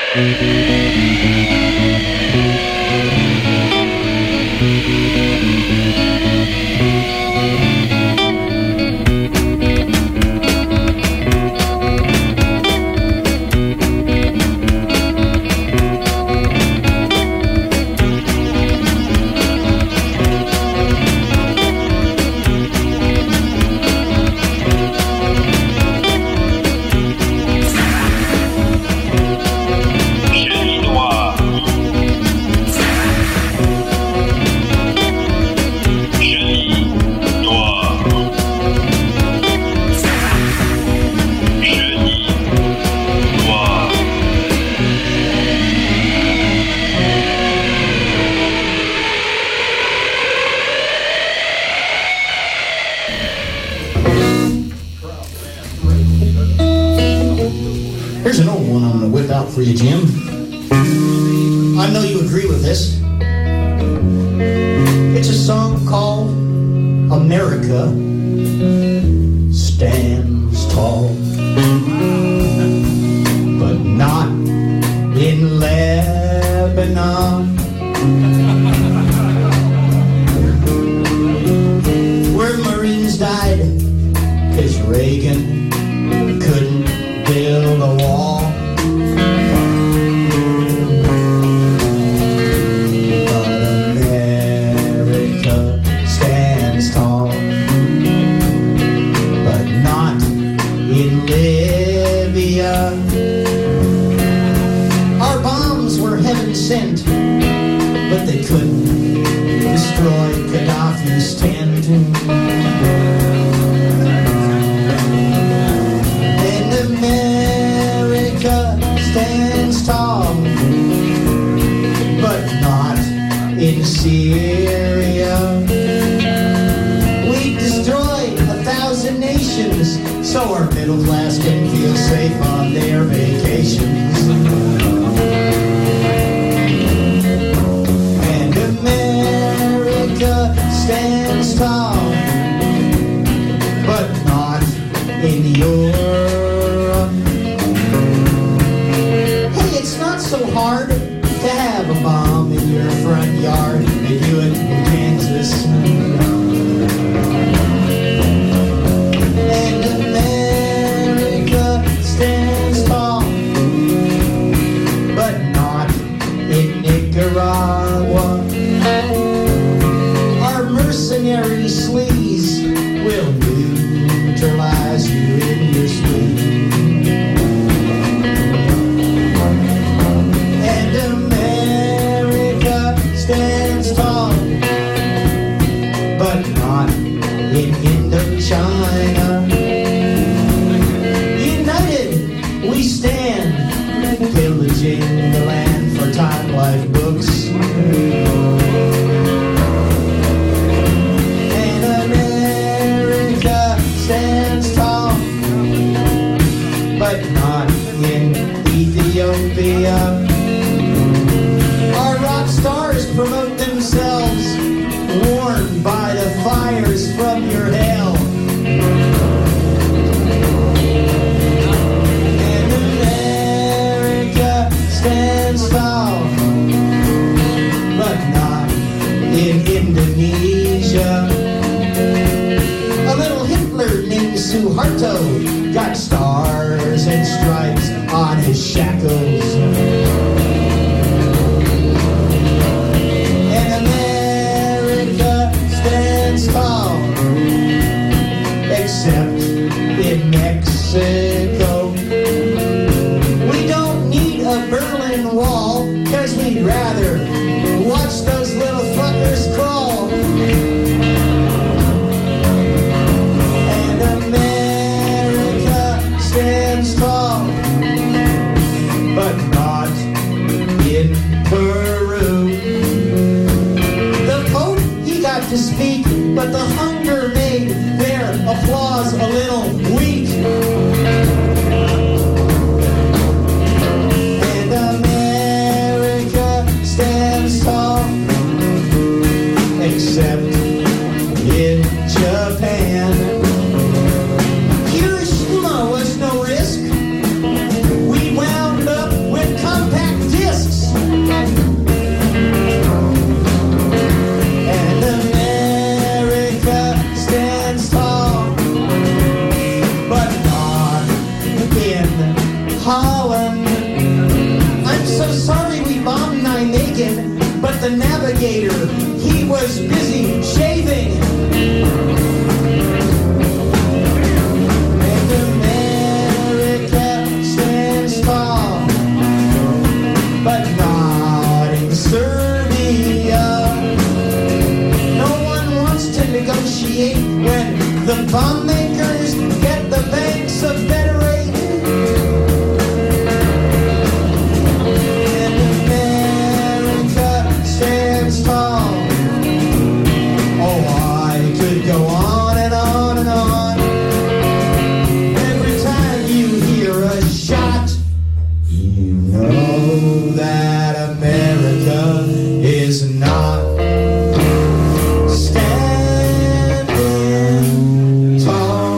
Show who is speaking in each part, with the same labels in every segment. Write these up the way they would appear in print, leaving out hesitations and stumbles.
Speaker 1: Here's an old one I'm going to whip out for you, Jim. I know you agree with this. It's a song called America Stands Tall, but not in Lebanon, where Marines died because Reagan couldn't build a wall. But America stands tall, but not in Libya. Our bombs were heaven sent, but they couldn't destroy Gaddafi's tent. Stands tall, but not in Syria. We destroyed 1,000 nations so our middle class can feel safe on their vacations. And America stands tall, but not in Europe. So hard to have a bomb in your front yard. They do it in Kansas. And America stands tall, but not in Nicaragua. Our mercenary sleaze will neutralize you in your sleep. Stands tall, but not in Indochina. United we stand, pillaging the land for Time Life books. And America stands tall, but not in Ethiopia. Our rock stars promote themselves, warmed by the fires from your hell. And America stands tall, but not in Indonesia. A little Hitler named Suharto got stars and stripes on his shackles. Tall, except in Mexico. We don't need a Berlin Wall, cause we'd rather watch those little fuckers crawl. And America stands tall, but not in Peru. The Pope, he got to speak, but the hunger made their applause a little weak. And America stands tall, Holland. I'm so sorry we bombed Nijmegen, but the navigator, he was busy shaving. And America stands tall, but not in Serbia. No one wants to negotiate when the bomb makers get the banks of Federate. And America stands tall. Oh, I could go on and on and on. Every time you hear a shot, you know that America is not standing tall.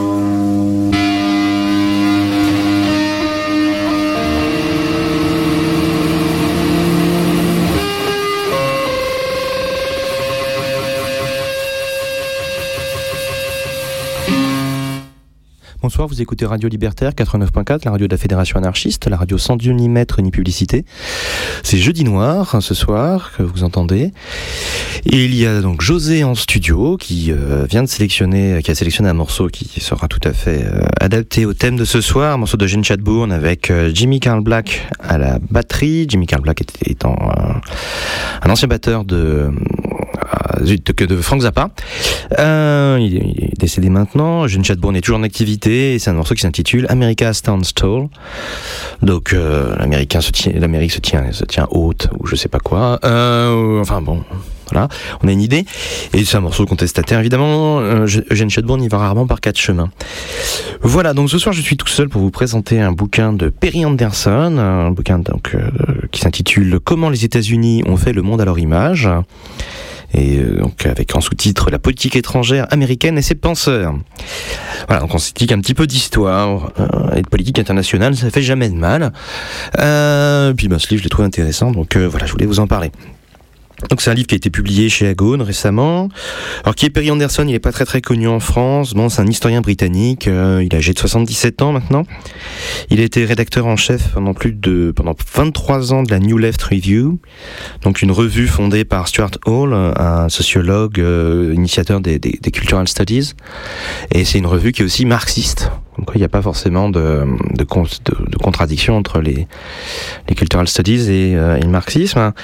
Speaker 2: Bonsoir, vous écoutez Radio Libertaire 89.4, la radio de la Fédération anarchiste, la radio sans Dieu ni maître ni publicité. C'est Jeudi Noir ce soir que vous entendez. Et il y a donc José en studio qui vient de sélectionner, qui a sélectionné un morceau qui sera tout à fait adapté au thème de ce soir, un morceau de Gene Chadbourne avec Jimmy Carl Black à la batterie. Jimmy Carl Black étant un ancien batteur de Frank Zappa. Il est décédé maintenant. Gene Chadbourne est toujours en activité et c'est un morceau qui s'intitule America Stands Tall. Donc l'Amérique se tient haute ou je sais pas quoi. Enfin bon, voilà, on a une idée. Et c'est un morceau contestataire évidemment. Gene Chadbourne y va rarement par quatre chemins. Voilà, donc ce soir je suis tout seul pour vous présenter un bouquin de Perry Anderson, un bouquin donc qui s'intitule Comment les États-Unis ont fait le monde à leur image. Et donc avec en sous-titre La politique étrangère américaine et ses penseurs. Voilà, donc on s'étique un petit peu d'histoire et de politique internationale, ça fait jamais de mal. Puis ce livre je l'ai trouvé intéressant, donc voilà, je voulais vous en parler. Donc c'est un livre qui a été publié chez Agone récemment. Alors qui est Perry Anderson, il est pas très très connu en France. Bon, c'est un historien britannique, il est âgé de 77 ans maintenant. Il a été rédacteur en chef pendant 23 ans de la New Left Review. Donc une revue fondée par Stuart Hall, un sociologue initiateur des Cultural Studies. Et c'est une revue qui est aussi marxiste. Donc il n'y a pas forcément de contradiction entre les Cultural Studies et le marxisme.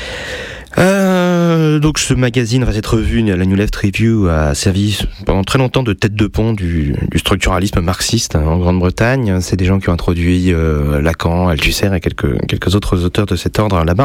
Speaker 2: Donc ce magazine, cette revue, la New Left Review, a servi pendant très longtemps de tête de pont du structuralisme marxiste en Grande-Bretagne. C'est des gens qui ont introduit Lacan, Althusser et quelques autres auteurs de cet ordre là-bas.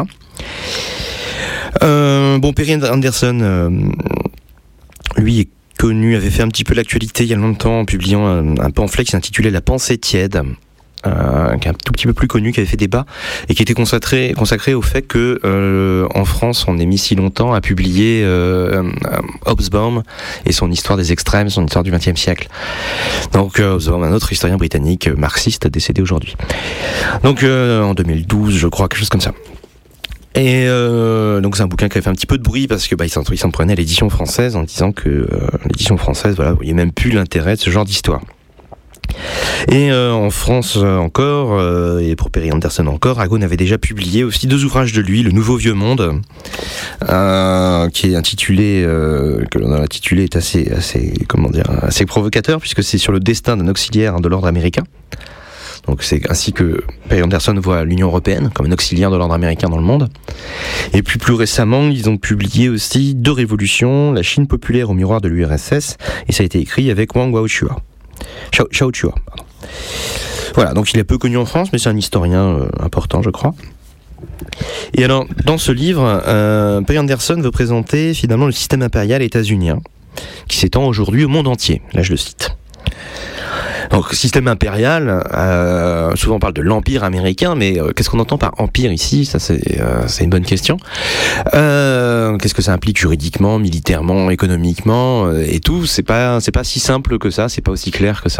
Speaker 2: Perry Anderson, lui est connu, avait fait un petit peu l'actualité il y a longtemps en publiant un pamphlet qui s'intitulait La pensée tiède. Qui est un tout petit peu plus connu, qui avait fait débat et qui était consacré au fait que en France on ait mis si longtemps à publier Hobsbawm et son histoire des extrêmes, son histoire du XXe siècle. Donc Hobsbawm, un autre historien britannique marxiste décédé aujourd'hui. Donc en 2012 je crois, quelque chose comme ça. Et donc c'est un bouquin qui a fait un petit peu de bruit parce que il s'en prenait à l'édition française en disant que l'édition française, voilà, voyait même plus l'intérêt de ce genre d'histoire. Et en France encore, et pour Perry Anderson encore, Agone avait déjà publié aussi 2 ouvrages de lui, Le Nouveau Vieux Monde, qui est intitulé, que l'on a intitulé est assez provocateur puisque c'est sur le destin d'un auxiliaire de l'ordre américain. Donc c'est ainsi que Perry Anderson voit l'Union européenne comme un auxiliaire de l'ordre américain dans le monde. Et puis plus récemment, ils ont publié aussi 2 révolutions, La Chine populaire au miroir de l'URSS, et ça a été écrit avec Wang Xiaochua. Pardon. Voilà, donc il est peu connu en France, mais c'est un historien important, je crois. Et alors, dans ce livre, Perry Anderson veut présenter finalement le système impérial états-unien, qui s'étend aujourd'hui au monde entier. Là, je le cite. Donc, système impérial, souvent on parle de l'empire américain, mais qu'est-ce qu'on entend par empire ici ? Ça, c'est une bonne question. Qu'est-ce que ça implique juridiquement, militairement, économiquement et tout ? C'est pas si simple que ça, c'est pas aussi clair que ça.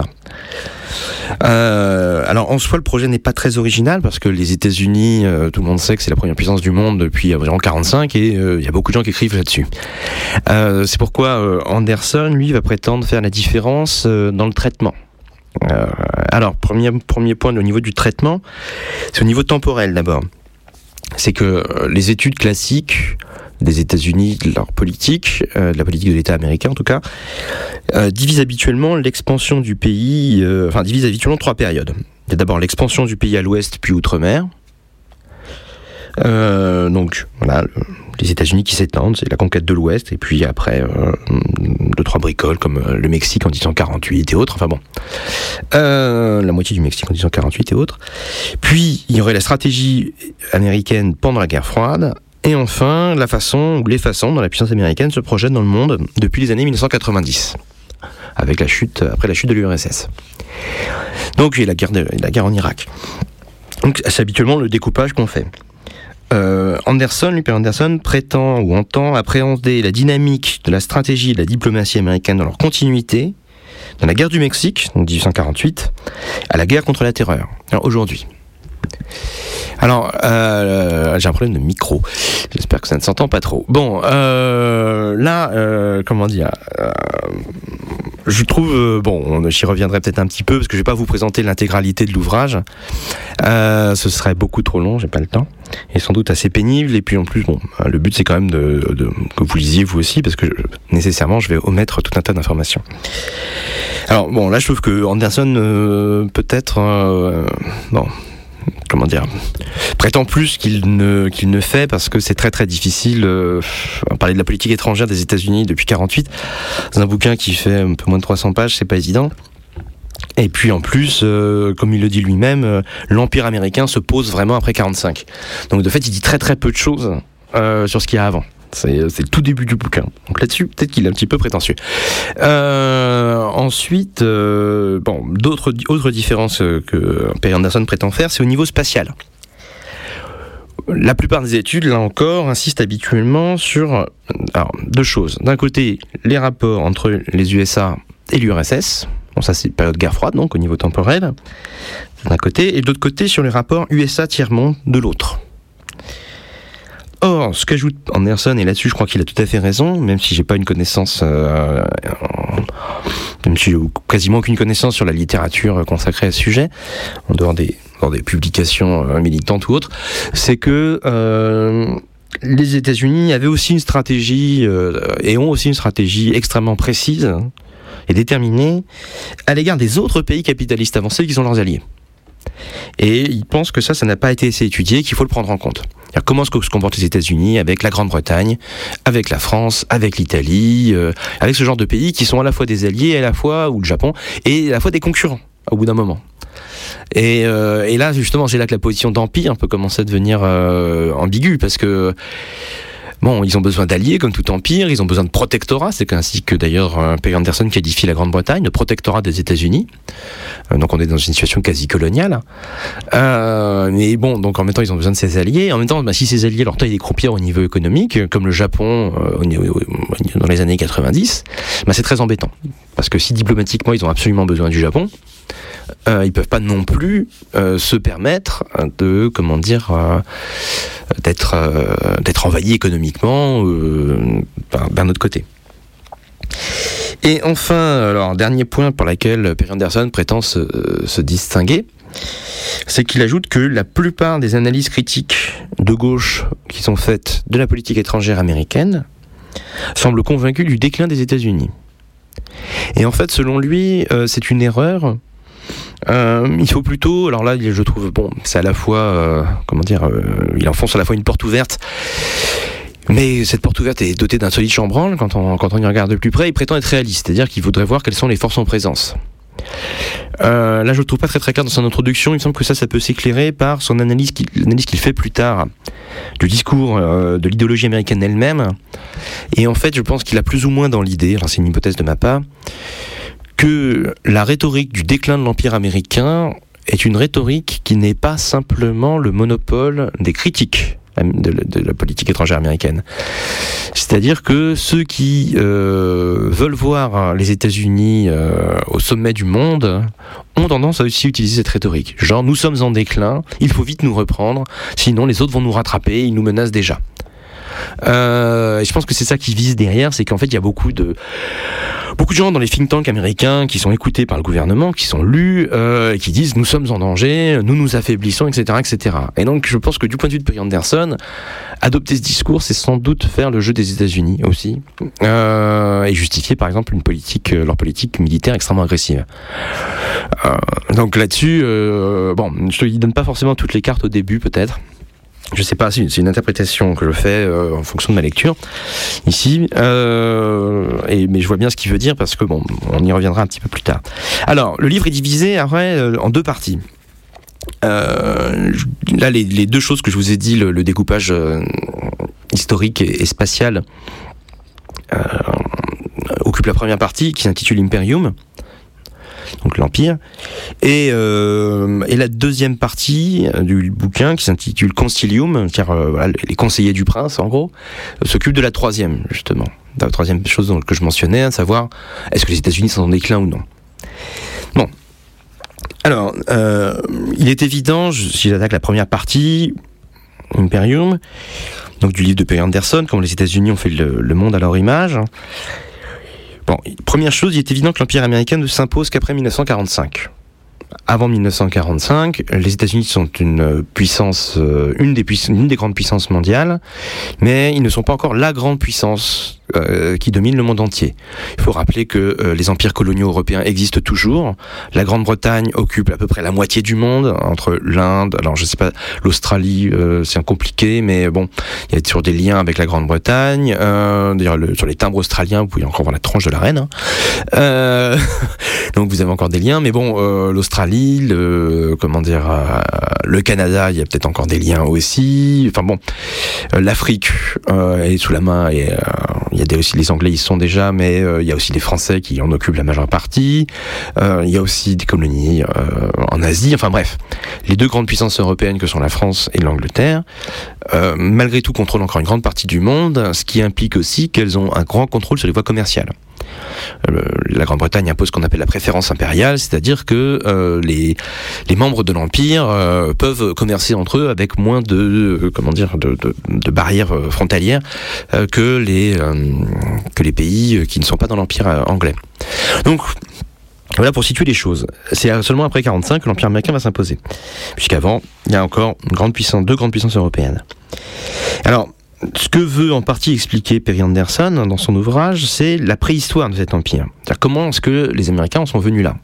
Speaker 2: Alors en soi, le projet n'est pas très original parce que les États-Unis, tout le monde sait que c'est la première puissance du monde depuis environ 45 et il y a beaucoup de gens qui écrivent là-dessus. C'est pourquoi Anderson, lui, va prétendre faire la différence dans le traitement. Alors, premier point au niveau du traitement, c'est au niveau temporel d'abord. C'est que les études classiques des États-Unis, de leur politique, de la politique de l'État américain en tout cas, divisent habituellement l'expansion du pays, divisent habituellement 3 périodes. Il y a d'abord l'expansion du pays à l'ouest puis outre-mer. Donc voilà, les États-Unis qui s'étendent, c'est la conquête de l'Ouest, et puis après 2-3 bricoles comme le Mexique en 1848 et autres, enfin bon, la moitié du Mexique en 1848 et autres. Puis il y aurait la stratégie américaine pendant la guerre froide, et enfin la façon ou les façons dont la puissance américaine se projette dans le monde depuis les années 1990, avec après la chute de l'URSS. Donc il y a la guerre en Irak. Donc c'est habituellement le découpage qu'on fait. Lupin Anderson prétend ou entend appréhender la dynamique de la stratégie et de la diplomatie américaine dans leur continuité, dans la guerre du Mexique, donc 1848, à la guerre contre la terreur, aujourd'hui. Alors, j'ai un problème de micro. J'espère que ça ne s'entend pas trop. Bon, je trouve, j'y reviendrai peut-être un petit peu, parce que je ne vais pas vous présenter l'intégralité de l'ouvrage. Ce serait beaucoup trop long, j'ai pas le temps. Et sans doute assez pénible. Et puis en plus, le but c'est quand même que vous lisiez vous aussi, parce que nécessairement je vais omettre tout un tas d'informations. Alors là je trouve que Anderson prétend plus qu'il ne fait, parce que c'est très très difficile. Parler de la politique étrangère des États-Unis depuis 48, c'est un bouquin qui fait un peu moins de 300 pages, c'est pas évident. Et puis en plus, comme il le dit lui-même, l'Empire américain se pose vraiment après 45. Donc de fait, il dit très très peu de choses sur ce qu'il y a avant. C'est le tout début du bouquin. Donc là-dessus, peut-être qu'il est un petit peu prétentieux. Ensuite, autre différence que Perry Anderson prétend faire, c'est au niveau spatial. La plupart des études, là encore, insistent habituellement sur 2 choses. D'un côté, les rapports entre les USA et l'URSS. Bon, ça c'est période guerre froide, donc au niveau temporel, d'un côté, et de l'autre côté sur les rapports USA-tiers-monde de l'autre. Or, ce qu'ajoute Anderson, et là-dessus je crois qu'il a tout à fait raison, même si j'ai pas une connaissance, même si j'ai quasiment aucune connaissance sur la littérature consacrée à ce sujet, en dehors des publications militantes ou autres, c'est que les États-Unis avaient aussi une stratégie, et ont aussi une stratégie extrêmement précise et déterminée à l'égard des autres pays capitalistes avancés qui sont leurs alliés. Et ils pensent que ça n'a pas été assez étudié, qu'il faut le prendre en compte. C'est-à-dire comment se comportent les États-Unis avec la Grande-Bretagne, avec la France, avec l'Italie, avec ce genre de pays qui sont à la fois des alliés, à la fois, ou le Japon, et à la fois des concurrents, au bout d'un moment. Et là, justement, c'est là que la position d'empire peut commencer à devenir ambiguë, parce que ils ont besoin d'alliés, comme tout empire, ils ont besoin de protectorat, c'est ainsi que d'ailleurs Perry Anderson qualifie la Grande-Bretagne, le protectorat des États-Unis. Donc on est dans une situation quasi coloniale. Mais donc en même temps ils ont besoin de ces alliés. En même temps, si ces alliés leur taillent des croupières au niveau économique, comme le Japon dans les années 90, c'est très embêtant. Parce que si diplomatiquement ils ont absolument besoin du Japon, ils peuvent pas non plus se permettre d'être envahis économiquement d'un autre côté. Et enfin, dernier point pour lequel Perry Anderson prétend se distinguer, c'est qu'il ajoute que la plupart des analyses critiques de gauche qui sont faites de la politique étrangère américaine semblent convaincus du déclin des États-Unis. Et en fait, selon lui, c'est une erreur. Il faut plutôt, alors là je trouve, c'est à la fois, il enfonce à la fois une porte ouverte, mais cette porte ouverte est dotée d'un solide chambranle quand on y regarde de plus près. Il prétend être réaliste, c'est-à-dire qu'il voudrait voir quelles sont les forces en présence. Là je le trouve pas très très clair dans son introduction. Il me semble que ça peut s'éclairer par son l'analyse qu'il fait plus tard du discours de l'idéologie américaine elle-même. Et en fait je pense qu'il a plus ou moins dans l'idée, alors c'est une hypothèse de ma part, que la rhétorique du déclin de l'Empire américain est une rhétorique qui n'est pas simplement le monopole des critiques de la politique étrangère américaine. C'est-à-dire que ceux qui veulent voir les États-Unis au sommet du monde ont tendance à aussi utiliser cette rhétorique. Genre, nous sommes en déclin, il faut vite nous reprendre, sinon les autres vont nous rattraper, ils nous menacent déjà. Et je pense que c'est ça qui vise derrière, c'est qu'en fait il y a beaucoup de gens dans les think tanks américains qui sont écoutés par le gouvernement, qui sont lus, et qui disent nous sommes en danger, nous affaiblissons, etc., etc. Et donc je pense que du point de vue de Perry Anderson, adopter ce discours, c'est sans doute faire le jeu des États-Unis aussi, et justifier par exemple leur politique militaire extrêmement agressive. Donc là-dessus, je te donne pas forcément toutes les cartes au début peut-être. Je sais pas, c'est une interprétation que je fais en fonction de ma lecture ici, mais je vois bien ce qu'il veut dire parce que on y reviendra un petit peu plus tard. Alors, le livre est divisé après en deux parties. Là, les deux choses que je vous ai dit, le découpage historique et spatial, occupe la première partie qui s'intitule Imperium. Donc l'Empire, et la deuxième partie du bouquin qui s'intitule Concilium, c'est-à-dire les conseillers du prince en gros, s'occupe de la troisième justement, la troisième chose que je mentionnais, à savoir est-ce que les États-Unis sont en déclin ou non. Bon, alors il est évident, si j'attaque la première partie, Imperium, donc du livre de Perry Anderson, comment les États-Unis ont fait le monde à leur image. Bon, première chose, il est évident que l'Empire américain ne s'impose qu'après 1945. Avant 1945, les États-Unis sont une puissance, une des grandes puissances mondiales, mais ils ne sont pas encore la grande puissance qui domine le monde entier. Il faut rappeler que les empires coloniaux européens existent toujours. La Grande-Bretagne occupe à peu près la moitié du monde, entre l'Inde, alors je sais pas, l'Australie, c'est compliqué, mais bon, il y a toujours des liens avec la Grande-Bretagne. D'ailleurs, sur les timbres australiens, vous pouvez encore voir la tranche de la reine. Donc vous avez encore des liens, mais bon, l'Australie, le Canada, il y a peut-être encore des liens aussi. Enfin bon, l'Afrique est sous la main et il y a aussi les Anglais, ils y sont déjà, mais il y a aussi les Français qui en occupent la majeure partie. Il y a aussi des colonies en Asie. Enfin bref, les deux grandes puissances européennes que sont la France et l'Angleterre, malgré tout, contrôlent encore une grande partie du monde, ce qui implique aussi qu'elles ont un grand contrôle sur les voies commerciales. La Grande-Bretagne impose ce qu'on appelle la préférence impériale, c'est-à-dire que les membres de l'Empire peuvent commercer entre eux avec moins de barrières frontalières que les pays qui ne sont pas dans l'Empire anglais. Donc voilà pour situer les choses. C'est seulement après 1945 que l'Empire américain va s'imposer, puisqu'avant il y a encore deux grandes puissances européennes. Alors, ce que veut en partie expliquer Perry Anderson dans son ouvrage, c'est la préhistoire de cet empire. C'est-à-dire comment est-ce que les Américains en sont venus là.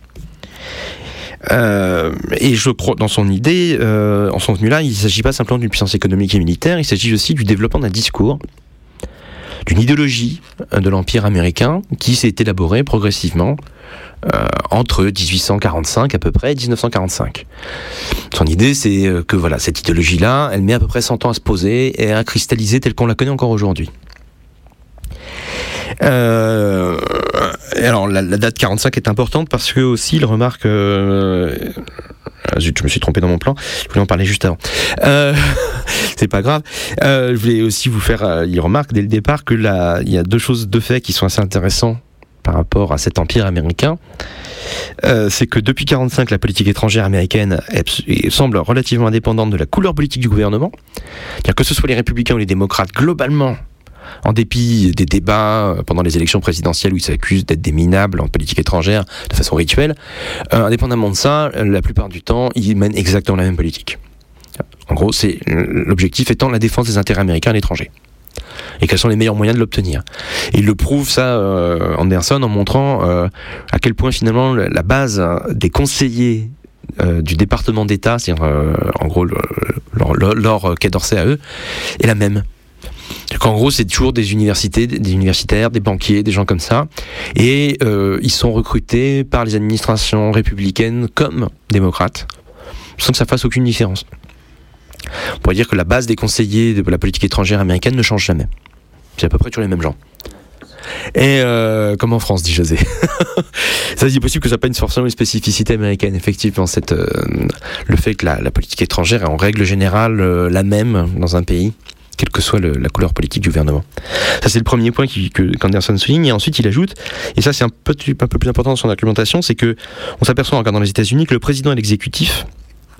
Speaker 2: Et je crois, dans son idée, en sont venus là, il ne s'agit pas simplement d'une puissance économique et militaire, il s'agit aussi du développement d'un discours, d'une idéologie de l'empire américain qui s'est élaborée progressivement entre 1845 à peu près et 1945. Son idée, c'est que voilà, cette idéologie-là, elle met à peu près 100 ans à se poser et à cristalliser telle qu'on la connaît encore aujourd'hui. Alors la date 45 est importante parce que aussi il remarque zut, je me suis trompé dans mon plan, je voulais en parler juste avant. C'est pas grave. Je voulais aussi vous faire, il remarque dès le départ que il y a deux faits qui sont assez intéressants par rapport à cet empire américain. C'est que depuis 1945, la politique étrangère américaine semble relativement indépendante de la couleur politique du gouvernement. C'est-à-dire que ce soit les républicains ou les démocrates, globalement, en dépit des débats pendant les élections présidentielles où ils s'accusent d'être des minables en politique étrangère de façon rituelle, indépendamment de ça, la plupart du temps, ils mènent exactement la même politique. En gros, c'est l'objectif étant la défense des intérêts américains à l'étranger. Et quels sont les meilleurs moyens de l'obtenir. Et il le prouve, ça, Anderson, en montrant à quel point, finalement, la base des conseillers du département d'État, c'est-à-dire, en gros, leur Quai d'Orsay à eux, est la même. En gros, c'est toujours des universitaires, des banquiers, des gens comme ça. Et ils sont recrutés par les administrations républicaines comme démocrates, sans que ça fasse aucune différence. On pourrait dire que la base des conseillers de la politique étrangère américaine ne change jamais. C'est à peu près toujours les mêmes gens. Et comme en France, dit José. Ça, c'est possible que ça n'a pas forcément une spécificité américaine. Effectivement, le fait que la politique étrangère est en règle générale la même dans un pays, quelle que soit la couleur politique du gouvernement. Ça, c'est le premier point qu'Anderson souligne. Et ensuite, il ajoute, et ça c'est un peu plus important dans son argumentation, c'est que on s'aperçoit en regardant les États-Unis que le président et l'exécutif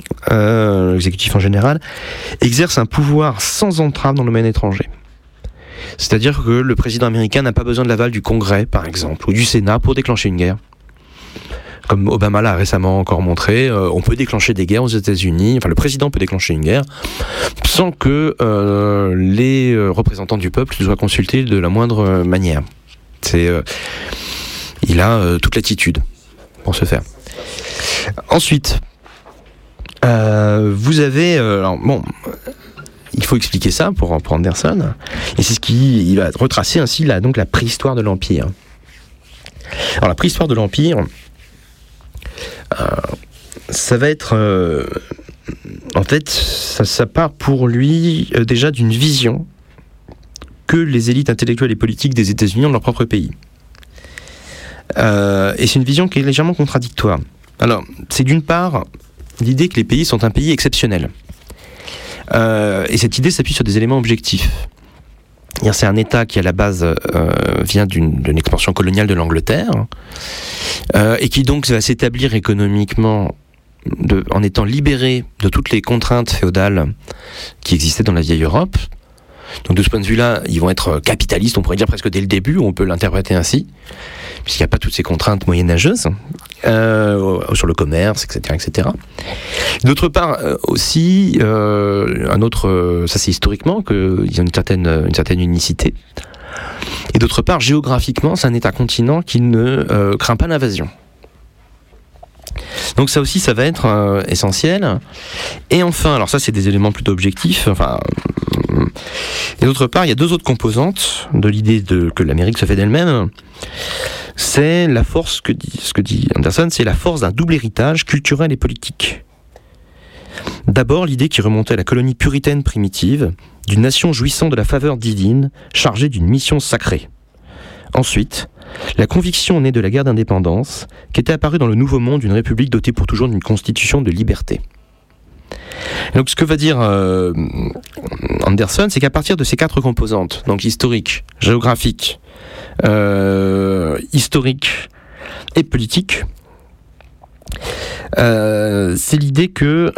Speaker 2: en général, exercent un pouvoir sans entrave dans le domaine étranger. C'est-à-dire que le président américain n'a pas besoin de l'aval du Congrès, par exemple, ou du Sénat pour déclencher une guerre. Comme Obama l'a récemment encore montré, on peut déclencher des guerres aux États-Unis, enfin le président peut déclencher une guerre sans que les représentants du peuple soient consultés de la moindre manière. Il a toute l'attitude pour ce faire. Ensuite, vous avez... il faut expliquer ça pour Anderson, et c'est ce qu'il va retracer ainsi donc la préhistoire de l'Empire. Alors la préhistoire de l'Empire, ça va être... en fait, ça part pour lui déjà d'une vision que les élites intellectuelles et politiques des États-Unis ont de leur propre pays. Et c'est une vision qui est légèrement contradictoire. Alors, c'est d'une part l'idée que les pays sont un pays exceptionnel. Et cette idée s'appuie sur des éléments objectifs. C'est un État qui, à la base, vient d'une expansion coloniale de l'Angleterre, et qui donc va s'établir économiquement en étant libéré de toutes les contraintes féodales qui existaient dans la vieille Europe. Donc de ce point de vue-là, ils vont être capitalistes, on pourrait dire presque dès le début, on peut l'interpréter ainsi, puisqu'il n'y a pas toutes ces contraintes moyenâgeuses sur le commerce, etc., etc. D'autre part, aussi, ça c'est historiquement, qu'ils ont une certaine unicité. Et d'autre part, géographiquement, c'est un État-continent qui ne craint pas l'invasion. Donc ça aussi, ça va être essentiel. Et enfin, alors ça c'est des éléments plutôt objectifs, et d'autre part, il y a deux autres composantes de l'idée que l'Amérique se fait d'elle-même. C'est la force, ce que dit Anderson, c'est la force d'un double héritage culturel et politique. D'abord, l'idée qui remontait à la colonie puritaine primitive, d'une nation jouissant de la faveur divine, chargée d'une mission sacrée. Ensuite, la conviction née de la guerre d'indépendance, qui était apparue dans le Nouveau Monde une république dotée pour toujours d'une constitution de liberté. Et donc ce que va dire Anderson, c'est qu'à partir de ces quatre composantes, donc historique, géographique, historique et politique, c'est l'idée que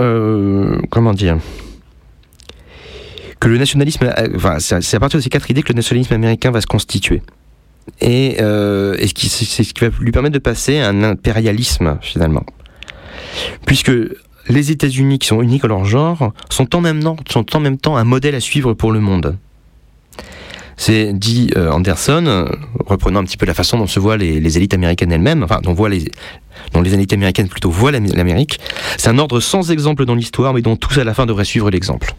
Speaker 2: le nationalisme, c'est à partir de ces quatre idées que le nationalisme américain va se constituer. Et c'est ce qui va lui permettre de passer à un impérialisme, finalement. Puisque les États-Unis, qui sont uniques en leur genre, sont en même temps un modèle à suivre pour le monde. C'est, dit Anderson, reprenant un petit peu la façon dont se voient les élites américaines elles-mêmes, dont les élites américaines plutôt voient l'Amérique, c'est un ordre sans exemple dans l'histoire, mais dont tous à la fin devraient suivre l'exemple.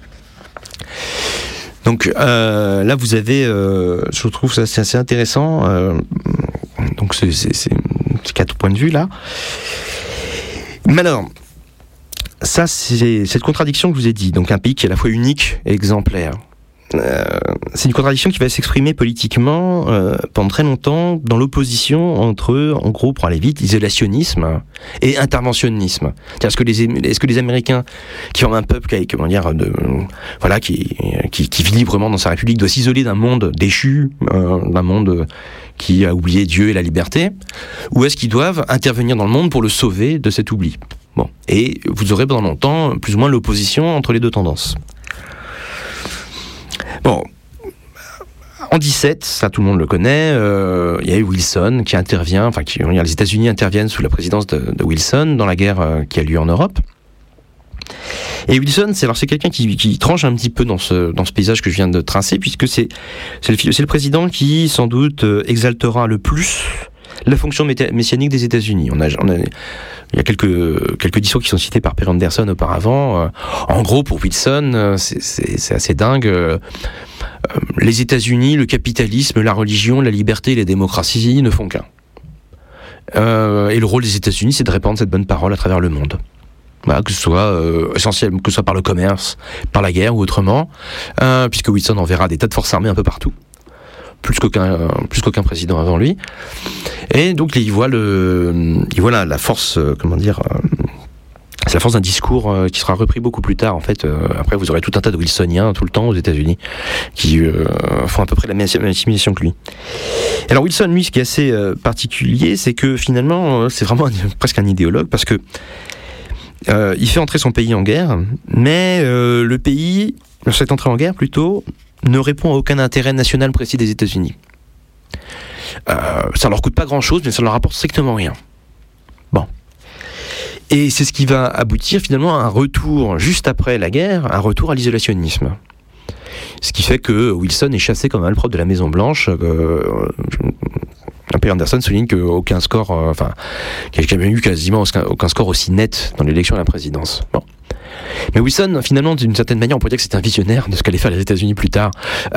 Speaker 2: Donc là, vous avez, je trouve ça c'est assez intéressant. Donc c'est quatre points de vue là. Mais alors, ça c'est cette contradiction que je vous ai dit. Donc un pays qui est à la fois unique et exemplaire. C'est une contradiction qui va s'exprimer politiquement pendant très longtemps dans l'opposition entre, en gros, pour aller vite, isolationnisme et interventionnisme. C'est-à-dire, est-ce que les Américains qui forment un peuple qui vit librement dans sa république doit s'isoler d'un monde déchu, d'un monde qui a oublié Dieu et la liberté, ou est-ce qu'ils doivent intervenir dans le monde pour le sauver de cet oubli? Bon, et vous aurez pendant longtemps plus ou moins l'opposition entre les deux tendances. Bon, en 17, ça tout le monde le connaît, il y a eu Wilson qui intervient, les États-Unis interviennent sous la présidence de Wilson dans la guerre qui a lieu en Europe. Et Wilson, c'est quelqu'un qui tranche un petit peu dans ce paysage que je viens de tracer, puisque c'est le président qui, sans doute, exaltera le plus la fonction messianique des États-Unis. Il y a quelques discours qui sont cités par Per Anderson auparavant. En gros, pour Wilson, c'est assez dingue. Les États-Unis, le capitalisme, la religion, la liberté et la démocratie ne font qu'un. Et le rôle des États-Unis, c'est de répandre cette bonne parole à travers le monde. Voilà, que ce soit essentiel, que ce soit par le commerce, par la guerre ou autrement, puisque Wilson enverra des tas de forces armées un peu partout. Plus qu'aucun président avant lui. Et donc il voit la force, c'est la force d'un discours qui sera repris beaucoup plus tard. En fait, après vous aurez tout un tas de Wilsoniens tout le temps aux États-Unis qui font à peu près la même assimilation que lui. Alors Wilson, lui, ce qui est assez particulier, c'est que finalement c'est vraiment presque un idéologue, parce que il fait entrer son pays en guerre, mais le pays, cette entrée en guerre plutôt, ne répond à aucun intérêt national précis des États-Unis. Ça leur coûte pas grand-chose, mais ça leur rapporte strictement rien. Bon. Et c'est ce qui va aboutir finalement à un retour, juste après la guerre, un retour à l'isolationnisme. Ce qui fait que Wilson est chassé comme un malpropre de la Maison-Blanche. P. Anderson souligne qu'aucun score, qu'il n'y a jamais eu quasiment aucun score aussi net dans l'élection à la présidence. Bon. Mais Wilson, finalement, d'une certaine manière, on pourrait dire que c'est un visionnaire de ce qu'allaient faire les États-Unis plus tard.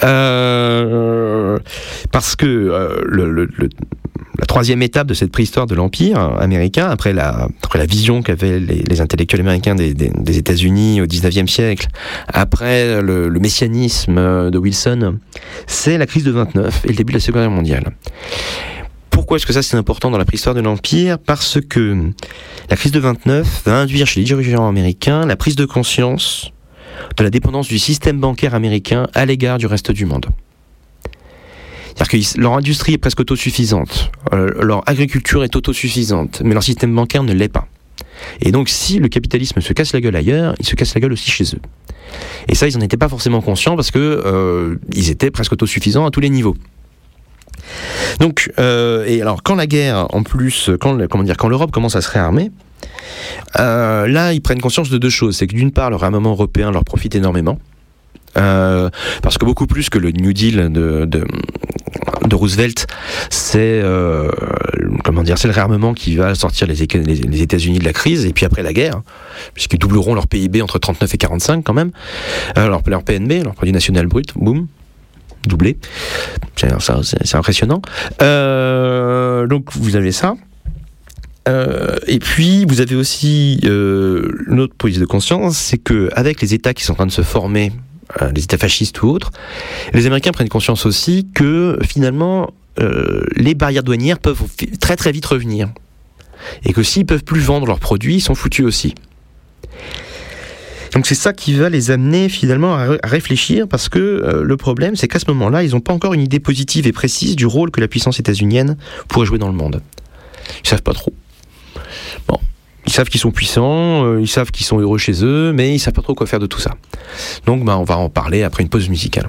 Speaker 2: Parce que la troisième étape de cette préhistoire de l'Empire américain, après la vision qu'avaient les intellectuels américains des États-Unis au XIXe siècle, après le messianisme de Wilson, c'est la crise de 29 et le début de la Seconde Guerre mondiale. Pourquoi est-ce que ça c'est important dans la préhistoire de l'Empire ? Parce que la crise de 29 va induire chez les dirigeants américains la prise de conscience de la dépendance du système bancaire américain à l'égard du reste du monde. C'est-à-dire que leur industrie est presque autosuffisante, leur agriculture est autosuffisante, mais leur système bancaire ne l'est pas. Et donc si le capitalisme se casse la gueule ailleurs, il se casse la gueule aussi chez eux. Et ça, ils n'en étaient pas forcément conscients parce que ils étaient presque autosuffisants à tous les niveaux. Donc, et alors quand la guerre, en plus, quand l'Europe commence à se réarmer, là ils prennent conscience de deux choses. C'est que d'une part, le réarmement européen leur profite énormément, parce que beaucoup plus que le New Deal de Roosevelt, c'est c'est le réarmement qui va sortir les États-Unis de la crise, et puis après la guerre, puisqu'ils doubleront leur PIB entre 39 et 45 quand même, leur PNB, leur produit national brut, boum, doublé. C'est impressionnant. Donc vous avez ça. Et puis vous avez aussi une autre prise de conscience, c'est qu'avec les États qui sont en train de se former, les États fascistes ou autres, les Américains prennent conscience aussi que finalement les barrières douanières peuvent très très vite revenir. Et que s'ils peuvent plus vendre leurs produits, ils sont foutus aussi. Donc c'est ça qui va les amener finalement à réfléchir, parce que le problème, c'est qu'à ce moment-là, ils n'ont pas encore une idée positive et précise du rôle que la puissance états-unienne pourrait jouer dans le monde. Ils savent pas trop. Bon, ils savent qu'ils sont puissants, ils savent qu'ils sont heureux chez eux, mais ils savent pas trop quoi faire de tout ça. Donc on va en parler après une pause musicale.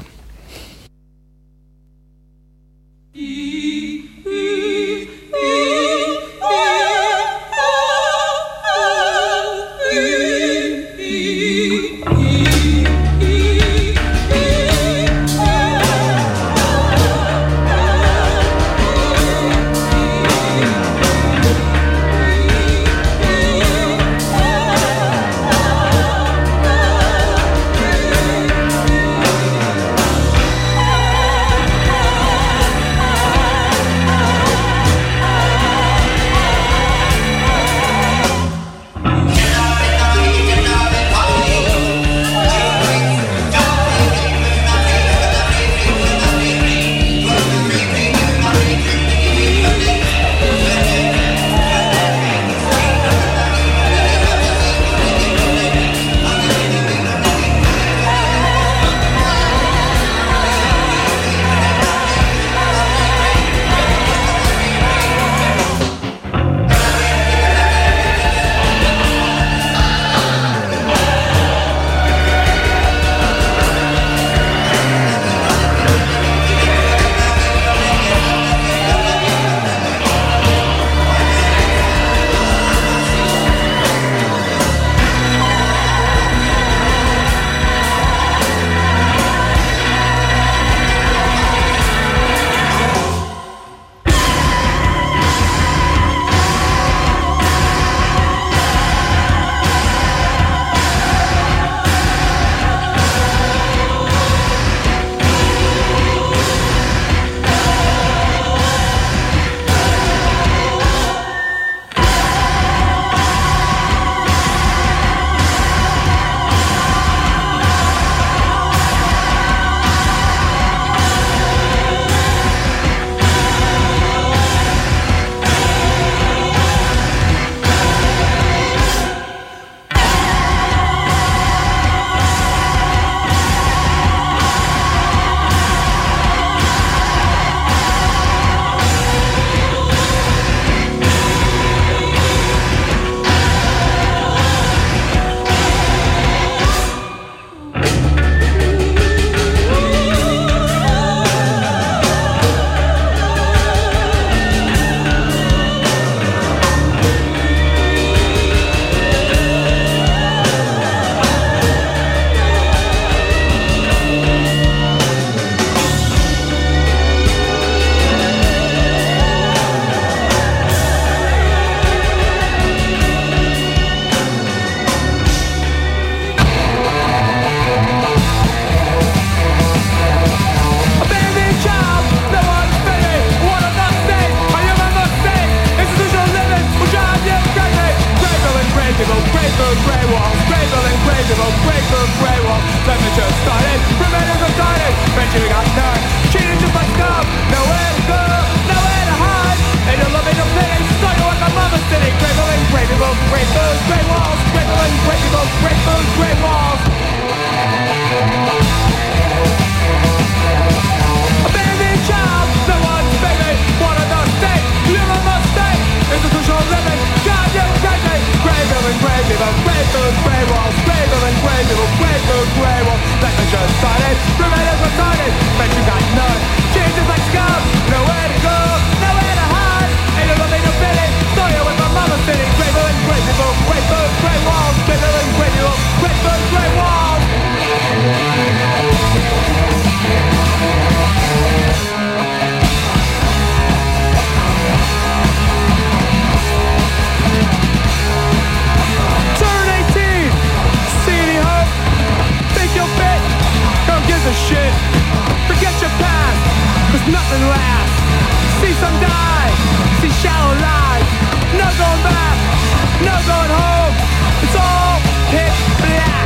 Speaker 3: past. See some die, see shallow lives. No going back, no going home. It's all pitch black.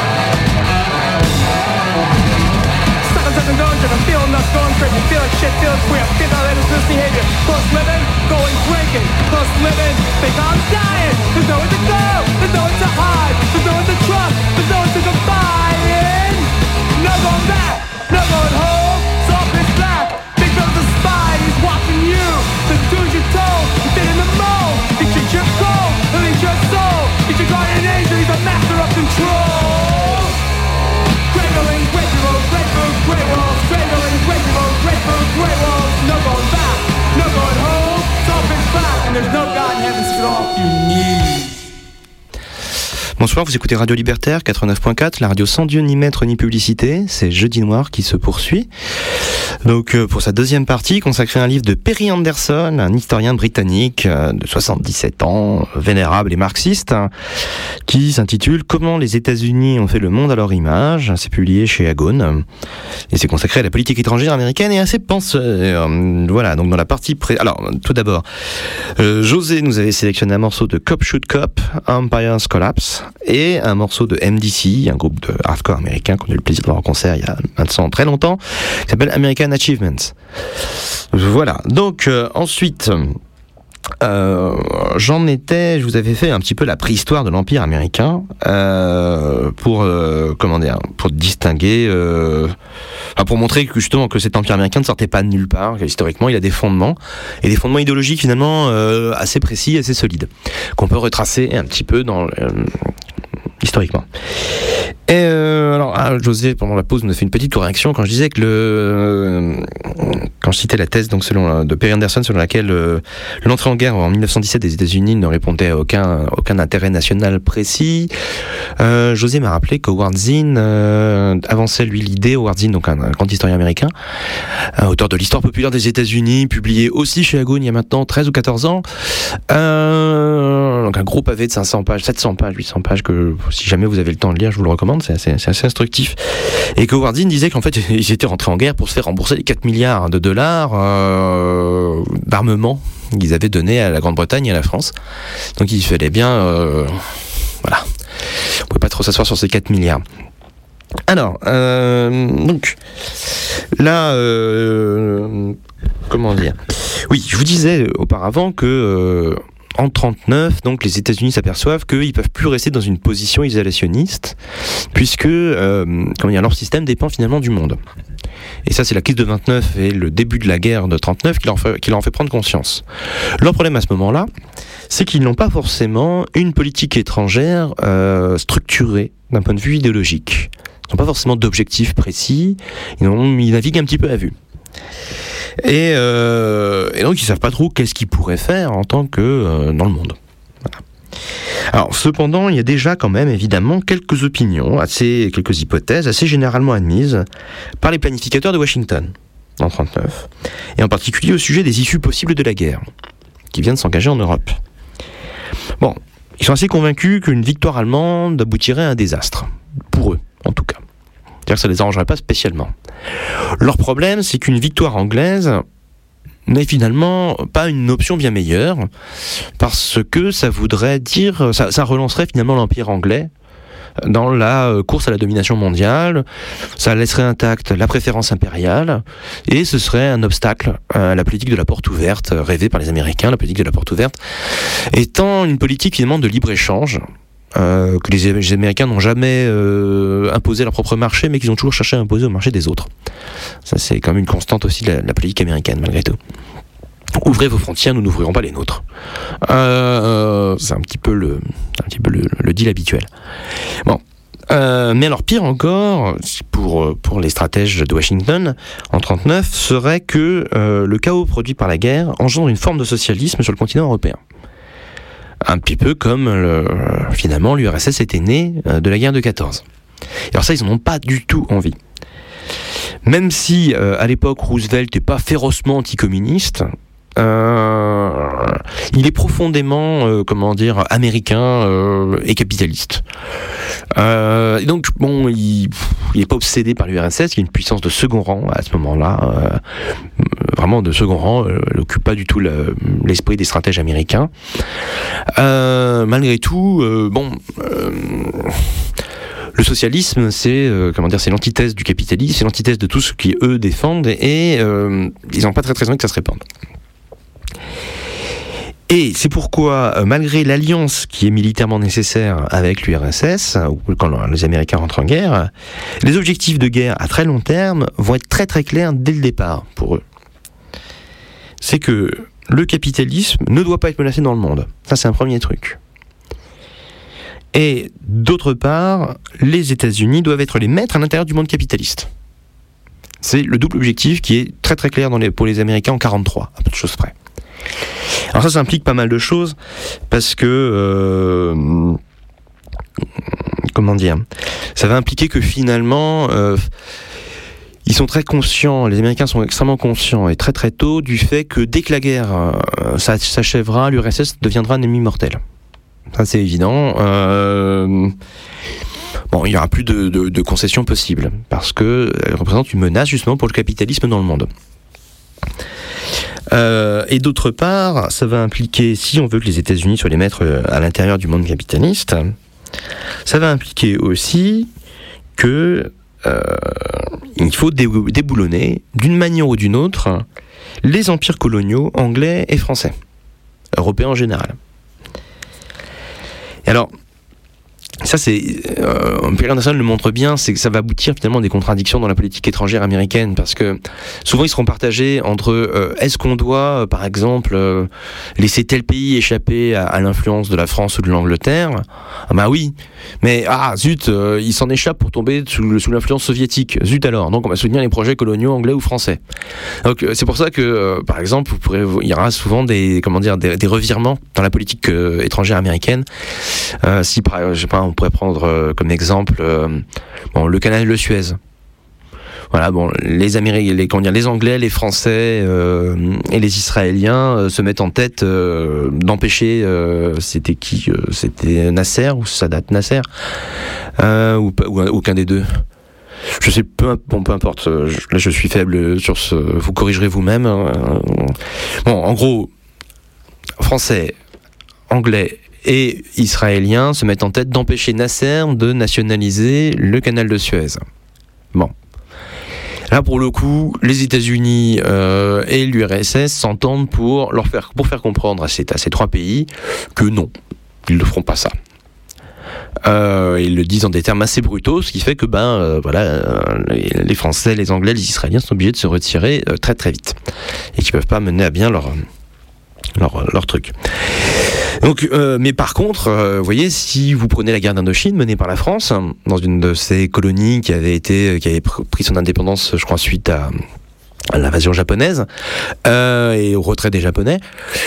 Speaker 3: Stuck and going, I'm feeling nuts, going crazy. Feel like shit, feeling queer. Feel that this behavior. Close living, going drinking. Close living, think I'm dying. There's nowhere to go, there's nowhere to hide. There's nowhere to trust, there's nowhere to confide in. No going back, no going home. It's all pitch black. Big brother's a spy, he's watching you. The dudes you're told, you fit in the mold. He treats your goal, he'll eat your soul. He's your guardian angel, he's a master of control. Cradling, great roads, great food, great walls. Cradling, great roads, great food, great walls. No going back, no going home. It's all pitch black, and there's no God in heaven, so all you need.
Speaker 2: Bonsoir, vous écoutez Radio Libertaire 89.4, la radio sans Dieu ni maître ni publicité. C'est Jeudi Noir qui se poursuit. Donc pour sa deuxième partie, consacrée à un livre de Perry Anderson, un historien britannique de 77 ans, vénérable et marxiste, qui s'intitule « Comment les États-Unis ont fait le monde à leur image ». C'est publié chez Agone et c'est consacré à la politique étrangère américaine et à ses penseurs. Voilà, donc dans la partie Alors, tout d'abord, José nous avait sélectionné un morceau de Cop Shoot Cop, Empire's Collapse, et un morceau de MDC, un groupe de hardcore américain qu'on a eu le plaisir de voir en concert il y a maintenant très longtemps, qui s'appelle American Achievements. Voilà, donc ensuite... je vous avais fait un petit peu la préhistoire de l'Empire américain pour distinguer, pour montrer que justement que cet Empire américain ne sortait pas de nulle part, qu'historiquement il a des fondements et des fondements idéologiques finalement assez précis, assez solides, qu'on peut retracer un petit peu dans historiquement. Et José, pendant la pause, nous a fait une petite correction quand je disais que quand je citais la thèse donc de Perry Anderson selon laquelle l'entrée en guerre en 1917 des États-Unis ne répondait à aucun intérêt national précis. José m'a rappelé qu'Howard Zinn avançait lui l'idée, Howard Zinn, donc un grand historien américain, auteur de l'histoire populaire des États-Unis, publié aussi chez Agone il y a maintenant 13 ou 14 ans. Donc un gros pavé de 500 pages, 700 pages, 800 pages que si jamais vous avez le temps de lire, je vous le recommande, c'est assez instructif. Et que Howard Zinn disait qu'en fait, ils étaient rentrés en guerre pour se faire rembourser les 4 milliards de dollars d'armement qu'ils avaient donné à la Grande-Bretagne et à la France. Donc il fallait bien... voilà. On pouvait pas trop s'asseoir sur ces 4 milliards. Alors, donc, là... comment dire ? Oui, je vous disais auparavant que... en 1939, donc les États-Unis s'aperçoivent qu'ils peuvent plus rester dans une position isolationniste, puisque leur système dépend finalement du monde. Et ça, c'est la crise de 29 et le début de la guerre de 39 qui leur en fait prendre conscience. Leur problème à ce moment-là, c'est qu'ils n'ont pas forcément une politique étrangère structurée d'un point de vue idéologique. Ils n'ont pas forcément d'objectifs précis. Ils naviguent un petit peu à vue. Et donc ils savent pas trop qu'est-ce qu'ils pourraient faire en tant que dans le monde. Voilà. Alors cependant, il y a déjà quand même évidemment quelques opinions, quelques hypothèses assez généralement admises par les planificateurs de Washington en 1939, et en particulier au sujet des issues possibles de la guerre qui vient de s'engager en Europe. Bon, ils sont assez convaincus qu'une victoire allemande aboutirait à un désastre, pour eux en tout cas. C'est-à-dire que ça ne les arrangerait pas spécialement. Leur problème, c'est qu'une victoire anglaise n'est finalement pas une option bien meilleure, parce que ça voudrait dire, ça relancerait finalement l'Empire anglais dans la course à la domination mondiale, ça laisserait intacte la préférence impériale, et ce serait un obstacle à la politique de la porte ouverte, rêvée par les Américains, la politique de la porte ouverte, étant une politique finalement de libre-échange, que les Américains n'ont jamais imposé leur propre marché, mais qu'ils ont toujours cherché à imposer au marché des autres. Ça, c'est quand même une constante aussi de la politique américaine, malgré tout. Ouvrez vos frontières, nous n'ouvrirons pas les nôtres. C'est un petit peu le deal habituel. Bon. Mais alors pire encore, pour les stratèges de Washington, en 1939, serait que le chaos produit par la guerre engendre une forme de socialisme sur le continent européen. Un petit peu comme finalement l'URSS était née de la guerre de 14. Alors ça, ils n'en ont pas du tout envie. Même si à l'époque Roosevelt n'est pas férocement anticommuniste, il est profondément, américain et capitaliste. Et donc, bon, il est pas obsédé par l'URSS, qui est une puissance de second rang à ce moment-là, vraiment de second rang, elle n'occupe pas du tout l'esprit des stratèges américains. Malgré tout, le socialisme, c'est c'est l'antithèse du capitalisme, c'est l'antithèse de tout ce qui eux défendent, et ils n'ont pas très envie que ça se répande. Et c'est pourquoi, malgré l'alliance qui est militairement nécessaire avec l'URSS, quand les Américains rentrent en guerre, les objectifs de guerre à très long terme vont être très très clairs dès le départ pour eux. C'est que le capitalisme ne doit pas être menacé dans le monde. Ça, c'est un premier truc. Et d'autre part, les États-Unis doivent être les maîtres à l'intérieur du monde capitaliste. C'est le double objectif qui est très très clair pour les Américains en 1943, à peu de choses près. Alors ça implique pas mal de choses, parce que ça va impliquer que finalement ils sont très conscients, les Américains sont extrêmement conscients et très très tôt du fait que dès que la guerre s'achèvera, l'URSS deviendra un ennemi mortel. Ça c'est évident. Il n'y aura plus de concessions possibles, parce qu'elle représente une menace justement pour le capitalisme dans le monde. Et d'autre part, ça va impliquer, si on veut que les États-Unis soient les maîtres à l'intérieur du monde capitaliste, ça va impliquer aussi que il faut déboulonner, d'une manière ou d'une autre, les empires coloniaux anglais et français, européens en général. Et alors, ça c'est, Pierre Anderson le montre bien, c'est que ça va aboutir finalement à des contradictions dans la politique étrangère américaine, parce que souvent ils seront partagés entre est-ce qu'on doit par exemple laisser tel pays échapper à l'influence de la France ou de l'Angleterre. Ah bah oui, mais zut, il s'en échappe pour tomber sous l'influence soviétique, zut alors, donc on va soutenir les projets coloniaux anglais ou français. Donc c'est pour ça que par exemple il y aura souvent des revirements dans la politique étrangère américaine. Si on pourrait prendre comme exemple le canal de Suez. Voilà, les Anglais, les Français et les Israéliens se mettent en tête d'empêcher. C'était qui C'était Nasser ou Sadat Nasser ou aucun des deux. Je sais, peu importe. Là, je suis faible sur ce. Vous corrigerez vous-même. En gros, Français, Anglais et Israéliens se mettent en tête d'empêcher Nasser de nationaliser le canal de Suez. Bon. Là, pour le coup, les États-Unis et l'URSS s'entendent pour faire comprendre à ces trois pays que non, ils ne feront pas ça. Ils le disent en des termes assez brutaux, ce qui fait que les Français, les Anglais, les Israéliens sont obligés de se retirer très très vite et qu'ils ne peuvent pas mener à bien leur truc. Donc, mais par contre, vous voyez, si vous prenez la guerre d'Indochine menée par la France, dans une de ces colonies qui avait pris son indépendance, je crois, suite à l'invasion japonaise et au retrait des Japonais.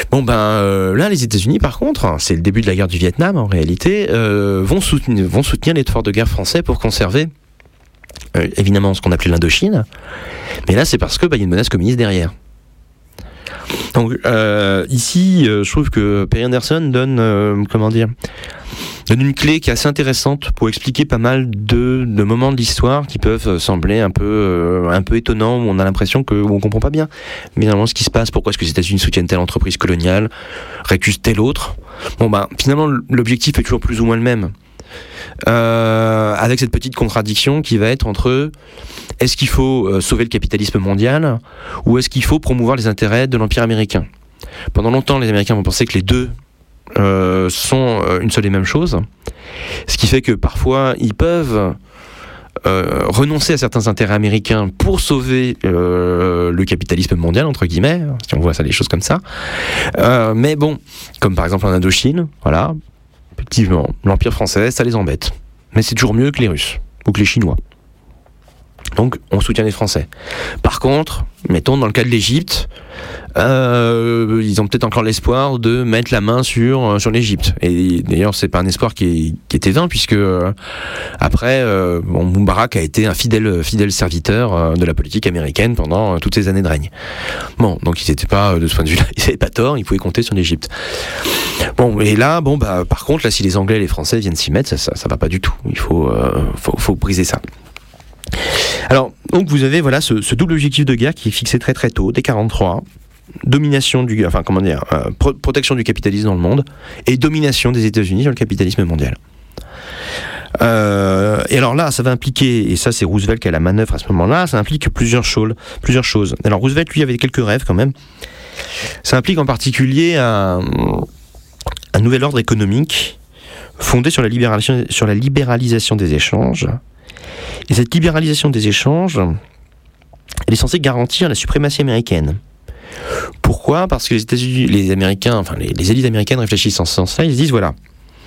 Speaker 2: Là, les États-Unis, par contre, c'est le début de la guerre du Vietnam en réalité, vont soutenir l'effort de guerre français pour conserver évidemment ce qu'on appelait l'Indochine. Mais là, c'est parce que y a une menace communiste derrière. Donc ici, je trouve que Perry Anderson donne une clé qui est assez intéressante pour expliquer pas mal de moments de l'histoire qui peuvent sembler un peu étonnants, où on a l'impression qu'on comprend pas bien finalement ce qui se passe. Pourquoi est-ce que les États-Unis soutiennent telle entreprise coloniale, récusent telle autre. Finalement, l'objectif est toujours plus ou moins le même. Avec cette petite contradiction qui va être entre est-ce qu'il faut sauver le capitalisme mondial ou est-ce qu'il faut promouvoir les intérêts de l'Empire américain. Pendant longtemps, les Américains vont penser que les deux sont une seule et même chose, ce qui fait que parfois ils peuvent renoncer à certains intérêts américains pour sauver le capitalisme mondial, entre guillemets, si on voit ça, les choses comme ça. Mais comme par exemple en Indochine, voilà, effectivement, l'Empire français, ça les embête. Mais c'est toujours mieux que les Russes ou que les Chinois. Donc, on soutient les Français. Par contre, mettons, dans le cas de l'Égypte, ils ont peut-être encore l'espoir de mettre la main sur l'Égypte. Et d'ailleurs, c'est pas un espoir qui était vain, puisque après, Moubarak a été un fidèle serviteur de la politique américaine pendant toutes ces années de règne. Donc ils n'étaient pas, de ce point de vue-là, ils n'avaient pas tort, ils pouvaient compter sur l'Égypte. Et là, par contre, là, si les Anglais et les Français viennent s'y mettre, ça va pas du tout. Il faut briser ça. Alors, donc vous avez ce double objectif de guerre qui est fixé très très tôt, dès 1943. Domination protection du capitalisme dans le monde et domination des États-Unis sur le capitalisme mondial. Et alors là, ça va impliquer, et ça c'est Roosevelt qui a la manœuvre à ce moment-là, ça implique plusieurs choses. Alors Roosevelt, lui, avait quelques rêves quand même. Ça implique en particulier un nouvel ordre économique fondé sur la libéralisation des échanges. Et cette libéralisation des échanges, elle est censée garantir la suprématie américaine. Pourquoi ? Parce que les États-Unis, les Américains, enfin les élites américaines réfléchissent en ce sens-là, ils se disent voilà,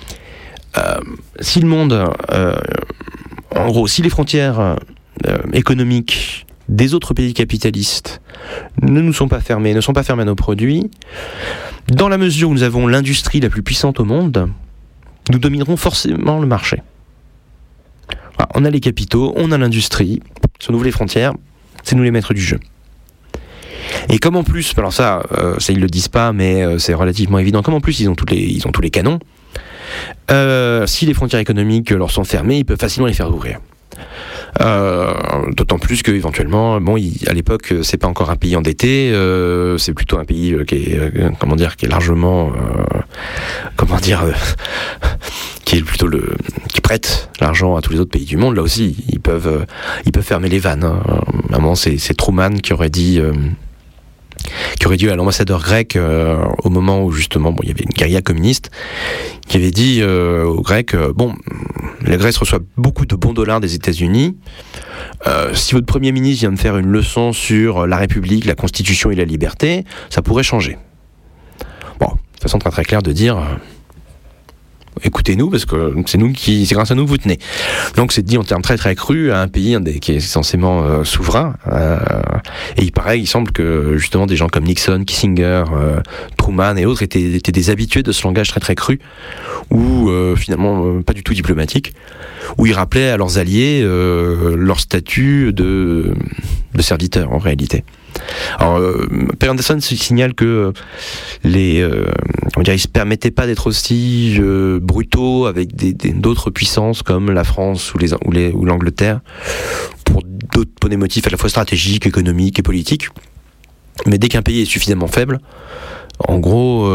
Speaker 2: si le monde, en gros, si les frontières économiques des autres pays capitalistes ne sont pas fermées à nos produits, dans la mesure où nous avons l'industrie la plus puissante au monde, nous dominerons forcément le marché. Voilà, on a les capitaux, on a l'industrie, si on ouvre les frontières, c'est nous les maîtres du jeu. Et comme en plus, alors ça ils le disent pas, mais c'est relativement évident, comme en plus ils ont tous les canons, si les frontières économiques leur sont fermées, ils peuvent facilement les faire ouvrir. D'autant plus que éventuellement, à l'époque, c'est pas encore un pays endetté, c'est plutôt un pays qui est largement, qui prête l'argent à tous les autres pays du monde. Là aussi, ils peuvent fermer les vannes. Hein. À un moment, c'est Truman qui aurait dit à l'ambassadeur grec au moment où justement il y avait une guérilla communiste qui avait dit aux Grecs la Grèce reçoit beaucoup de bons dollars des États-Unis, si votre Premier ministre vient de faire une leçon sur la République, la Constitution et la liberté, ça pourrait changer. Bon, de façon très très claire de dire écoutez-nous parce que c'est grâce à nous que vous tenez. Donc c'est dit en termes très très crus à un pays qui est censément souverain. Et il semble que justement des gens comme Nixon, Kissinger, Truman et autres étaient des habitués de ce langage très très cru, ou finalement pas du tout diplomatique, où ils rappelaient à leurs alliés leur statut de serviteur en réalité. Alors, Per Anderson signale que ils se permettaient pas d'être aussi brutaux avec d'autres puissances comme la France ou l'Angleterre pour des motifs à la fois stratégiques, économiques et politiques. Mais dès qu'un pays est suffisamment faible, en gros,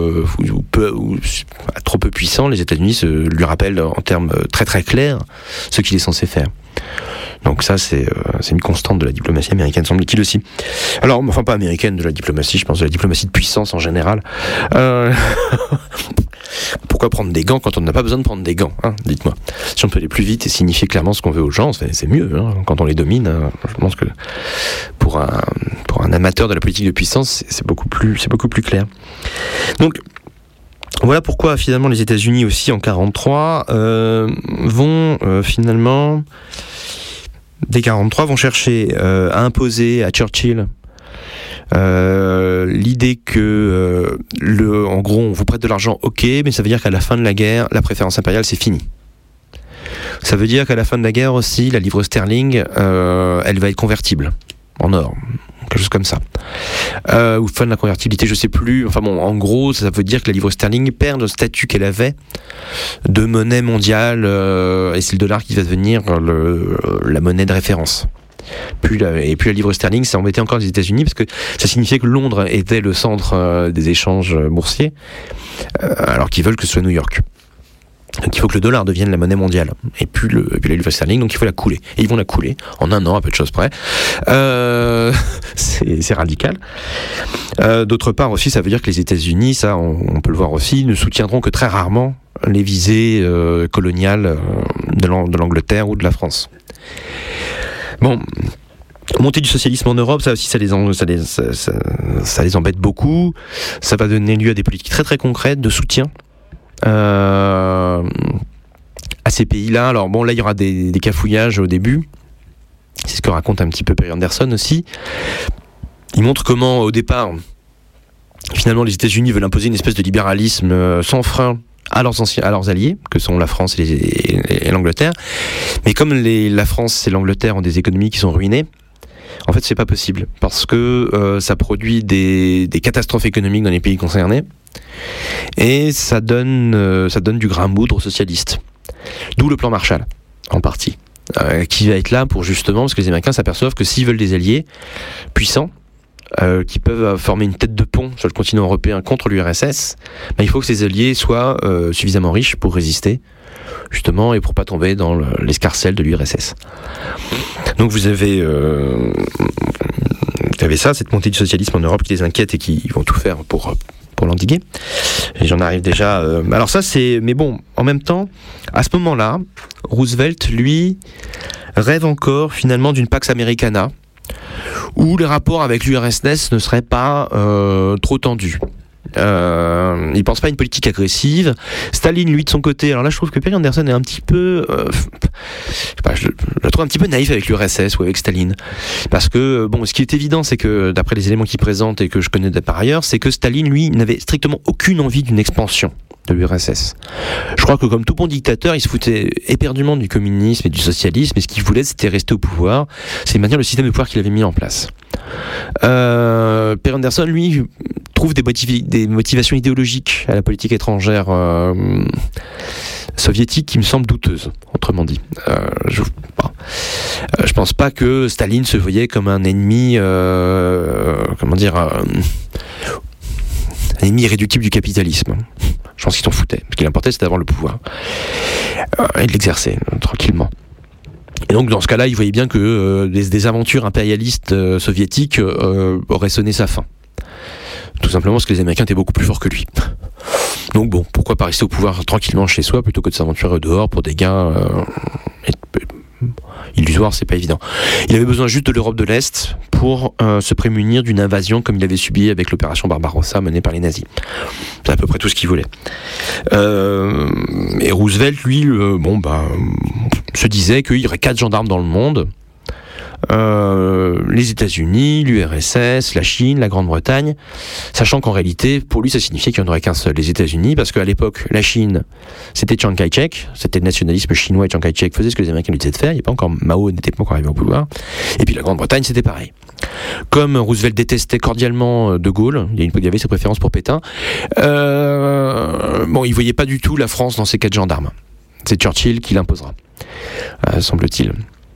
Speaker 2: trop peu puissant, les États-Unis lui rappellent en termes très très clairs ce qu'il est censé faire. Donc ça, c'est une constante de la diplomatie américaine, semble-t-il aussi. Alors, enfin pas américaine, de la diplomatie, je pense de la diplomatie de puissance en général. Pourquoi prendre des gants quand on n'a pas besoin de prendre des gants, hein, dites-moi. Si on peut aller plus vite et signifier clairement ce qu'on veut aux gens, c'est mieux, hein, quand on les domine. Je pense que pour un amateur de la politique de puissance, c'est beaucoup plus clair. Donc, voilà pourquoi finalement les États-Unis aussi en 1943 vont finalement dès 1943 vont chercher à imposer à Churchill l'idée que en gros on vous prête de l'argent, ok, mais ça veut dire qu'à la fin de la guerre la préférence impériale c'est fini. Ça veut dire qu'à la fin de la guerre aussi la livre sterling elle va être convertible en or, quelque chose comme ça, ou fin de la convertibilité, je sais plus, enfin bon, en gros ça veut dire que la livre sterling perd le statut qu'elle avait de monnaie mondiale, et c'est le dollar qui va devenir la monnaie de référence. Puis la livre sterling s'est embêté encore les États-Unis parce que ça signifiait que Londres était le centre des échanges boursiers, alors qu'ils veulent que ce soit New York. Donc il faut que le dollar devienne la monnaie mondiale, et puis la livre sterling, donc il faut la couler. Et ils vont la couler en un an, à peu de choses près. C'est radical. D'autre part aussi, ça veut dire que les États-Unis, ça on peut le voir aussi, ne soutiendront que très rarement les visées coloniales de l'Angleterre ou de la France. Bon, montée du socialisme en Europe, ça aussi ça les embête beaucoup. Ça va donner lieu à des politiques très très concrètes de soutien à ces pays-là. Alors bon, là il y aura des cafouillages au début. C'est ce que raconte un petit peu Per Anderson aussi. Il montre comment au départ, finalement les États-Unis veulent imposer une espèce de libéralisme sans frein à leurs alliés, que sont la France et l'Angleterre. Mais comme la France et l'Angleterre ont des économies qui sont ruinées, en fait c'est pas possible, parce que ça produit des catastrophes économiques dans les pays concernés, et ça donne du grain à moudre aux socialistes. D'où le plan Marshall, en partie. qui va être là pour justement, parce que les Américains s'aperçoivent que s'ils veulent des alliés puissants, qui peuvent former une tête de pont sur le continent européen contre l'URSS, il faut que ces alliés soient suffisamment riches pour résister, justement, et pour pas tomber dans l'escarcelle de l'URSS. Donc vous avez ça, cette montée du socialisme en Europe qui les inquiète et qui vont tout faire pour l'endiguer. Et j'en arrive déjà... alors ça, c'est... Mais bon, en même temps, à ce moment-là, Roosevelt, lui, rêve encore, finalement, d'une Pax Americana, où les rapports avec l'URSS ne seraient pas trop tendus. Il pense pas à une politique agressive. Staline, lui, de son côté, alors là je trouve que Perry Anderson est un petit peu je le trouve un petit peu naïf avec l'URSS ou avec Staline, parce que bon, ce qui est évident, c'est que d'après les éléments qu'il présente et que je connais par ailleurs, c'est que Staline, lui, n'avait strictement aucune envie d'une expansion de l'URSS. Je crois que comme tout bon dictateur, il se foutait éperdument du communisme et du socialisme, et ce qu'il voulait, c'était rester au pouvoir, c'est maintenir le système de pouvoir qu'il avait mis en place. Perry Anderson, lui, trouve des motivations idéologiques à la politique étrangère soviétique qui me semblent douteuses, autrement dit. Je pense pas que Staline se voyait comme un ennemi, un ennemi irréductible du capitalisme. Je pense qu'il s'en foutait. Ce qui l'importait, c'était d'avoir le pouvoir et de l'exercer tranquillement. Et donc, dans ce cas-là, il voyait bien que des aventures impérialistes soviétiques auraient sonné sa fin. Tout simplement parce que les Américains étaient beaucoup plus forts que lui. Donc bon, pourquoi pas rester au pouvoir tranquillement chez soi plutôt que de s'aventurer dehors pour des gains illusoires, c'est pas évident. Il avait besoin juste de l'Europe de l'Est pour se prémunir d'une invasion comme il avait subi avec l'opération Barbarossa menée par les nazis. C'est à peu près tout ce qu'il voulait. Et Roosevelt, lui, se disait qu'il y aurait 4 gendarmes dans le monde. Les États-Unis, l'URSS, la Chine, la Grande-Bretagne, sachant qu'en réalité, pour lui, ça signifiait qu'il n'y en aurait qu'un seul, les États-Unis, parce qu'à l'époque, la Chine, c'était Chiang Kai-shek, c'était le nationalisme chinois, et Chiang Kai-shek faisait ce que les Américains lui disaient de faire, Mao n'était pas encore arrivé au pouvoir, et puis la Grande-Bretagne, c'était pareil. Comme Roosevelt détestait cordialement De Gaulle, il avait ses préférences pour Pétain, il voyait pas du tout la France dans ces 4 gendarmes. C'est Churchill qui l'imposera, semble-t-il.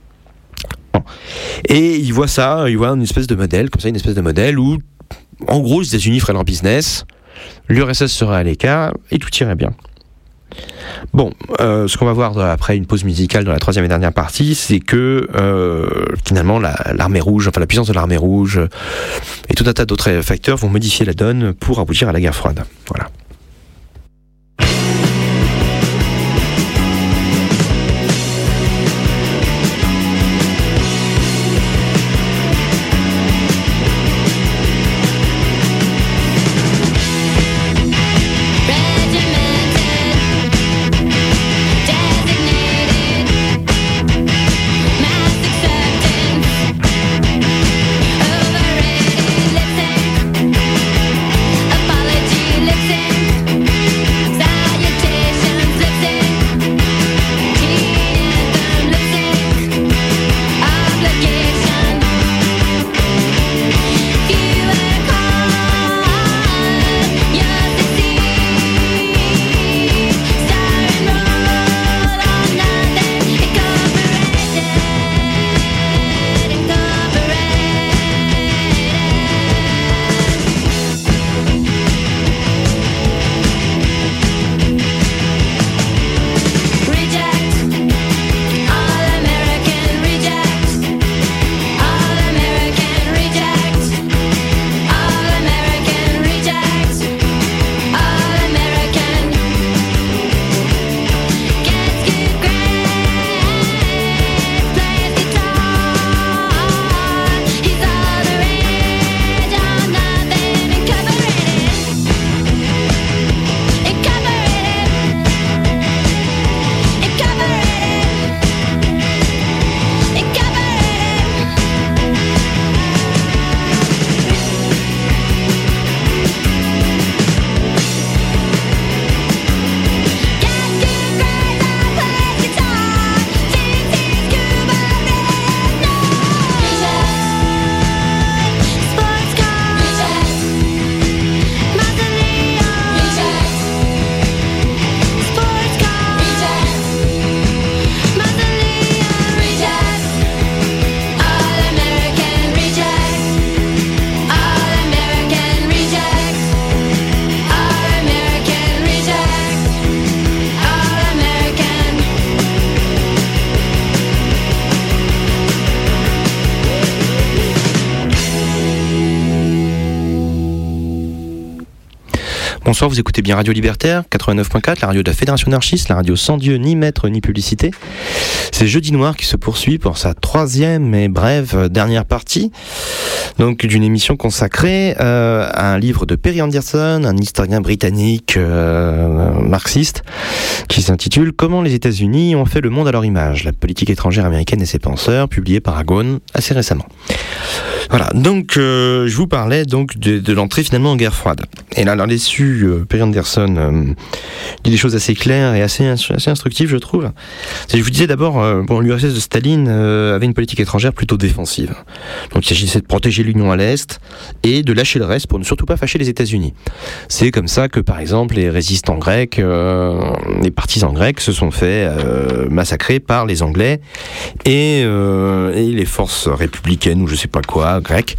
Speaker 2: Et il voit une espèce de modèle, où, en gros, les États-Unis feraient leur business, l'URSS serait à l'écart, et tout irait bien. Bon, ce qu'on va voir après une pause musicale dans la 3e et dernière partie, c'est que finalement l'armée rouge, la puissance de l'armée rouge et tout un tas d'autres facteurs vont modifier la donne pour aboutir à la guerre froide. Voilà.
Speaker 4: Apology, listen.
Speaker 2: Bonsoir, vous écoutez bien Radio Libertaire, 89.4, la radio de la Fédération anarchiste, la radio sans Dieu, ni maître, ni publicité. C'est Jeudi Noir qui se poursuit pour sa troisième et brève dernière partie, donc d'une émission consacrée à un livre de Perry Anderson, un historien britannique marxiste, qui s'intitule « Comment les États-Unis ont fait le monde à leur image, la politique étrangère américaine et ses penseurs », publié par Agone assez récemment. Voilà, donc je vous parlais donc de l'entrée finalement en guerre froide. Et là, là-dessus, Perry Anderson dit des choses assez claires et assez instructives, je trouve. Je vous disais d'abord, l'URSS de Staline avait une politique étrangère plutôt défensive. Donc il s'agissait de protéger l'Union à l'Est et de lâcher le reste pour ne surtout pas fâcher les États-Unis. C'est comme ça que, par exemple, les résistants grecs, les partisans grecs se sont fait massacrer par les Anglais et les forces républicaines ou je sais pas quoi, grecques,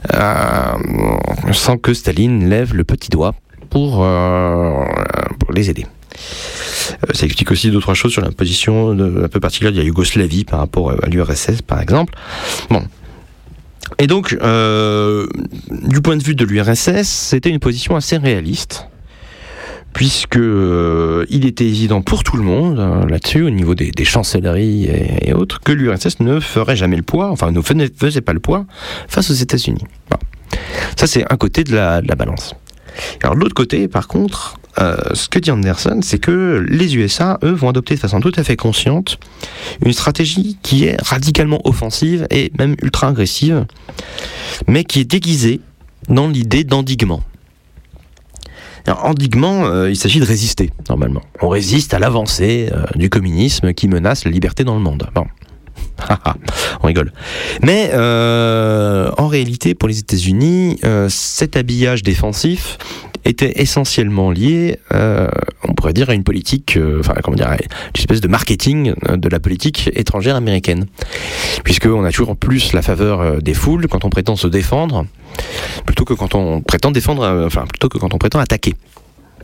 Speaker 2: sans que Staline lève le petit doigt pour les aider. Ça explique aussi d'autres choses sur la position un peu particulière de la Yougoslavie par rapport à l'URSS, par exemple. Bon. Et donc, du point de vue de l'URSS, c'était une position assez réaliste, puisque il était évident pour tout le monde, là-dessus, au niveau des chancelleries et autres, que l'URSS ne ferait jamais le poids, enfin ne faisait pas le poids face aux États-Unis. Bon. Ça, c'est un côté de la balance. Alors de l'autre côté, par contre, ce que dit Anderson, c'est que les USA, eux, vont adopter de façon tout à fait consciente une stratégie qui est radicalement offensive et même ultra agressive, mais qui est déguisée dans l'idée d'endiguement. Alors, endiguement, il s'agit de résister, normalement. On résiste à l'avancée du communisme qui menace la liberté dans le monde. Bon. On rigole. Mais en réalité, pour les États-Unis, cet habillage défensif était essentiellement lié, on pourrait dire, à une politique, une espèce de marketing de la politique étrangère américaine. Puisqu'on a toujours plus la faveur des foules quand on prétend se défendre, plutôt que quand on prétend attaquer. D'accord ?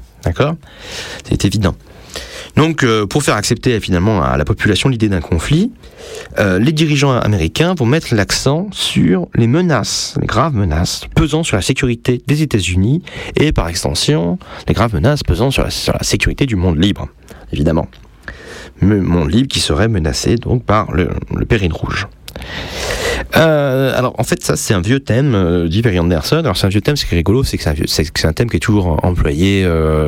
Speaker 2: C'est évident. Donc, pour faire accepter finalement à la population l'idée d'un conflit, les dirigeants américains vont mettre l'accent sur les menaces, les graves menaces pesant sur la sécurité des États-Unis et par extension, les graves menaces pesant sur la sécurité du monde libre, évidemment. Le monde libre qui serait menacé donc par le péril rouge. Alors en fait ça c'est un vieux thème, dit Perry Anderson. Alors c'est un vieux thème, ce qui est rigolo, c'est que c'est un thème qui est toujours employé.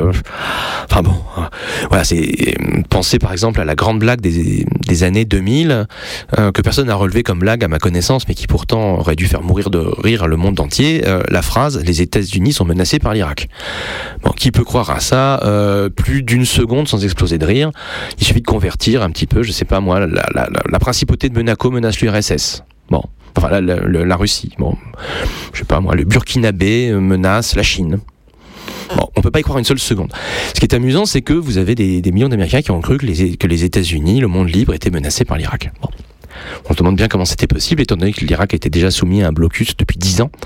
Speaker 2: Voilà, c'est penser par exemple à la grande blague des années 2000 que personne n'a relevé comme blague à ma connaissance, mais qui pourtant aurait dû faire mourir de rire le monde entier. La phrase « Les États-Unis sont menacés par l'Irak ». Bon, qui peut croire à ça plus d'une seconde sans exploser de rire? Il suffit de convertir un petit peu, je sais pas moi, la principauté de Monaco menace l'URSS. Bon, enfin la Russie. Bon, je sais pas moi, le Burkinabé menace la Chine. Bon, on peut pas y croire une seule seconde. Ce qui est amusant, c'est que vous avez des millions d'Américains qui ont cru que les États-Unis, le monde libre, étaient menacés par l'Irak. Bon. On se demande bien comment c'était possible, étant donné que l'Irak était déjà soumis à un blocus depuis 10 ans.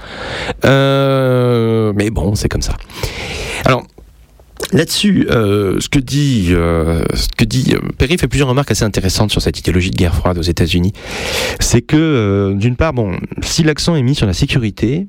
Speaker 2: Mais bon, c'est comme ça. Alors, là-dessus, ce que dit Perry fait plusieurs remarques assez intéressantes sur cette idéologie de guerre froide aux États-Unis. C'est que, d'une part, si l'accent est mis sur la sécurité,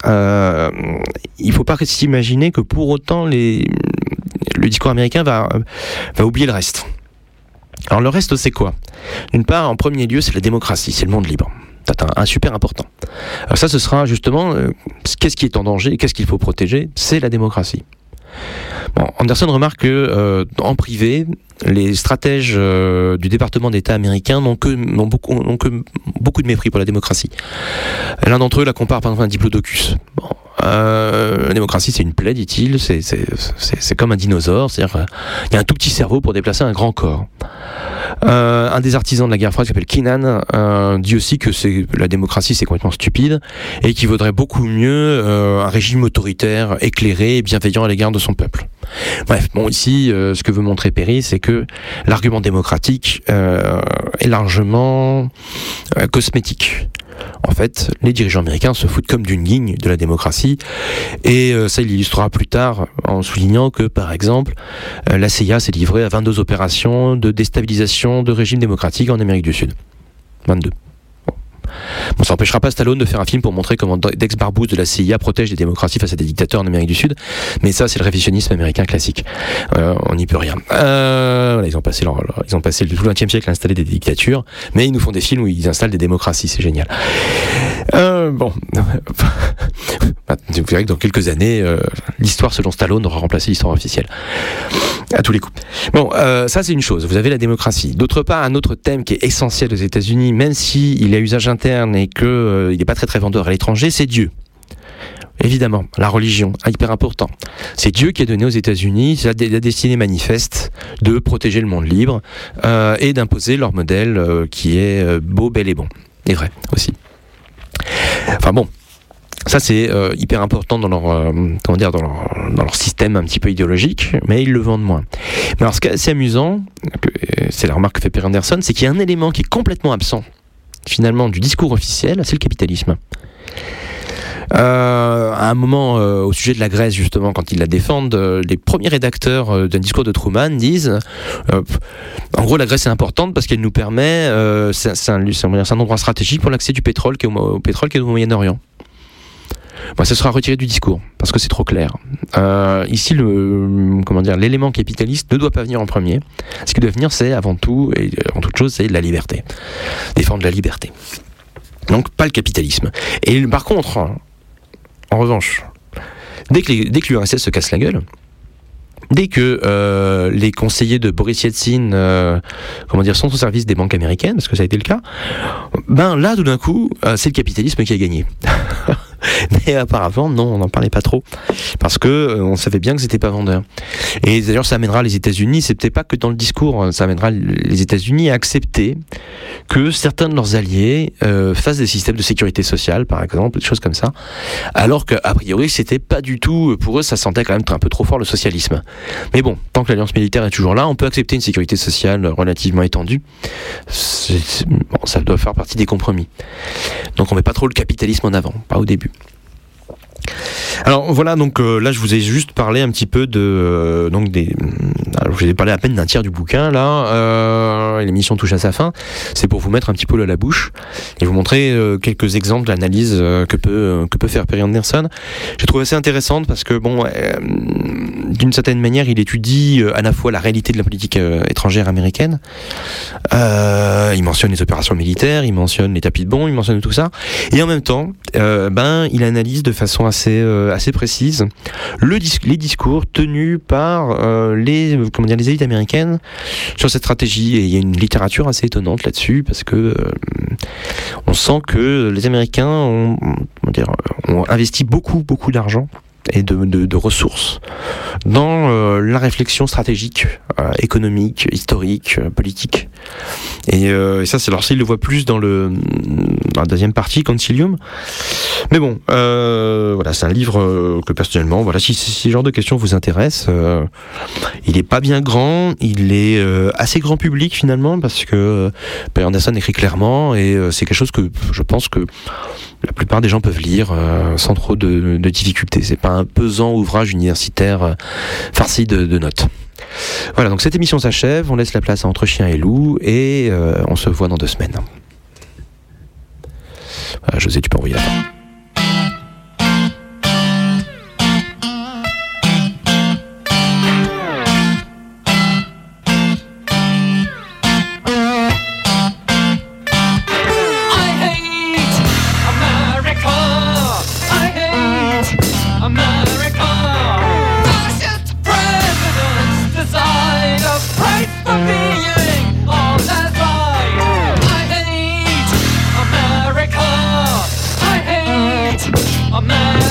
Speaker 2: il faut pas s'imaginer que pour autant le discours américain va oublier le reste. Alors le reste, c'est quoi ? D'une part, en premier lieu, c'est la démocratie, c'est le monde libre. C'est un super important. Alors ça, ce sera justement qu'est-ce qui est en danger, qu'est-ce qu'il faut protéger, c'est la démocratie. Bon, Anderson remarque que en privé, les stratèges du département d'État américain n'ont que beaucoup de mépris pour la démocratie. L'un d'entre eux la compare par exemple à un diplodocus. Bon, la démocratie, c'est une plaie, dit-il. C'est comme un dinosaure, c'est-à-dire il y a un tout petit cerveau pour déplacer un grand corps. Un des artisans de la guerre froide, qui s'appelle Keenan, dit aussi que la démocratie, c'est complètement stupide et qu'il vaudrait beaucoup mieux un régime autoritaire, éclairé et bienveillant à l'égard de son peuple. Bref, ici, ce que veut montrer Perry, c'est que l'argument démocratique est largement cosmétique. En fait, les dirigeants américains se foutent comme d'une guigne de la démocratie, et ça il illustrera plus tard en soulignant que, par exemple, la CIA s'est livrée à 22 opérations de déstabilisation de régimes démocratiques en Amérique du Sud. 22. Ça n'empêchera pas Stallone de faire un film pour montrer comment Dex Barbous de la CIA protège les démocraties face à des dictateurs en Amérique du Sud, mais ça c'est le révisionnisme américain classique. On n'y peut rien. Voilà, ils ont passé tout le XXe siècle à installer des dictatures, mais ils nous font des films où ils installent des démocraties, c'est génial. Bon, vous verrez que dans quelques années, l'histoire selon Stallone aura remplacé l'histoire officielle. À tous les coups. Bon, ça c'est une chose, vous avez la démocratie. D'autre part, un autre thème qui est essentiel aux États-Unis, même s'il a usage interne et qu'il n'est pas très très vendeur à l'étranger, c'est Dieu. Évidemment, la religion, hyper important. C'est Dieu qui a donné aux États-Unis la destinée manifeste de protéger le monde libre et d'imposer leur modèle qui est beau, bel et bon. Et vrai aussi. Enfin bon, ça c'est hyper important dans leur dans leur système un petit peu idéologique, mais ils le vendent moins. Mais alors ce qui est assez amusant, c'est la remarque que fait Perry Anderson, c'est qu'il y a un élément qui est complètement absent finalement du discours officiel, c'est le capitalisme. À un moment, au sujet de la Grèce justement, quand ils la défendent, les premiers rédacteurs d'un discours de Truman disent en gros la Grèce est importante parce qu'elle nous permet, c'est un endroit stratégique pour l'accès du pétrole qui est au pétrole qui est au Moyen-Orient. Bon, ça sera retiré du discours parce que c'est trop clair. Ici, l'élément capitaliste ne doit pas venir en premier. Ce qui doit venir, c'est avant tout et avant toute chose, c'est la liberté, défendre la liberté. Donc pas le capitalisme. Et par contre, en revanche, dès que l'URSS se casse la gueule, dès que les conseillers de Boris Yeltsin sont au service des banques américaines, parce que ça a été le cas, ben là tout d'un coup c'est le capitalisme qui a gagné. Mais apparemment non, on n'en parlait pas trop parce que on savait bien que c'était pas vendeur. Et d'ailleurs ça amènera les États-Unis, c'est peut-être pas que dans le discours, ça amènera les États-Unis à accepter que certains de leurs alliés fassent des systèmes de sécurité sociale par exemple, des choses comme ça, alors qu'a priori c'était pas du tout, pour eux ça sentait quand même un peu trop fort le socialisme. Mais bon, tant que l'alliance militaire est toujours là, on peut accepter une sécurité sociale relativement étendue. Bon, ça doit faire partie des compromis. Donc on met pas trop le capitalisme en avant, pas au début. Alors voilà, donc là je vous ai juste parlé un petit peu de alors, je vous ai parlé à peine d'un tiers du bouquin là, l'émission touche à sa fin. C'est pour vous mettre un petit peu à la bouche et vous montrer quelques exemples d'analyse que peut faire Perry Anderson. J'ai trouvé assez intéressante parce que bon, d'une certaine manière, il étudie à la fois la réalité de la politique étrangère américaine. Il mentionne les opérations militaires, il mentionne les tapis de bombes, il mentionne tout ça, et en même temps, il analyse de façon assez précise les discours tenus par les élites américaines sur cette stratégie. Et il y a une littérature assez étonnante là-dessus parce que on sent que les Américains ont investi beaucoup d'argent et de ressources dans la réflexion stratégique, économique, historique, politique. Et ça, c'est il le voit plus dans la deuxième partie, Concilium. Mais bon, voilà, c'est un livre que personnellement, voilà, si ce genre de questions vous intéresse, il est pas bien grand, il est assez grand public finalement, parce que Perry Anderson écrit clairement, et c'est quelque chose que je pense que la plupart des gens peuvent lire sans trop de difficultés. C'est pas un pesant ouvrage universitaire farci de notes. Voilà, donc cette émission s'achève, on laisse la place à Entre Chien et Loup, et on se voit dans 2 semaines. Voilà, José, tu peux envoyer la fin.
Speaker 4: America.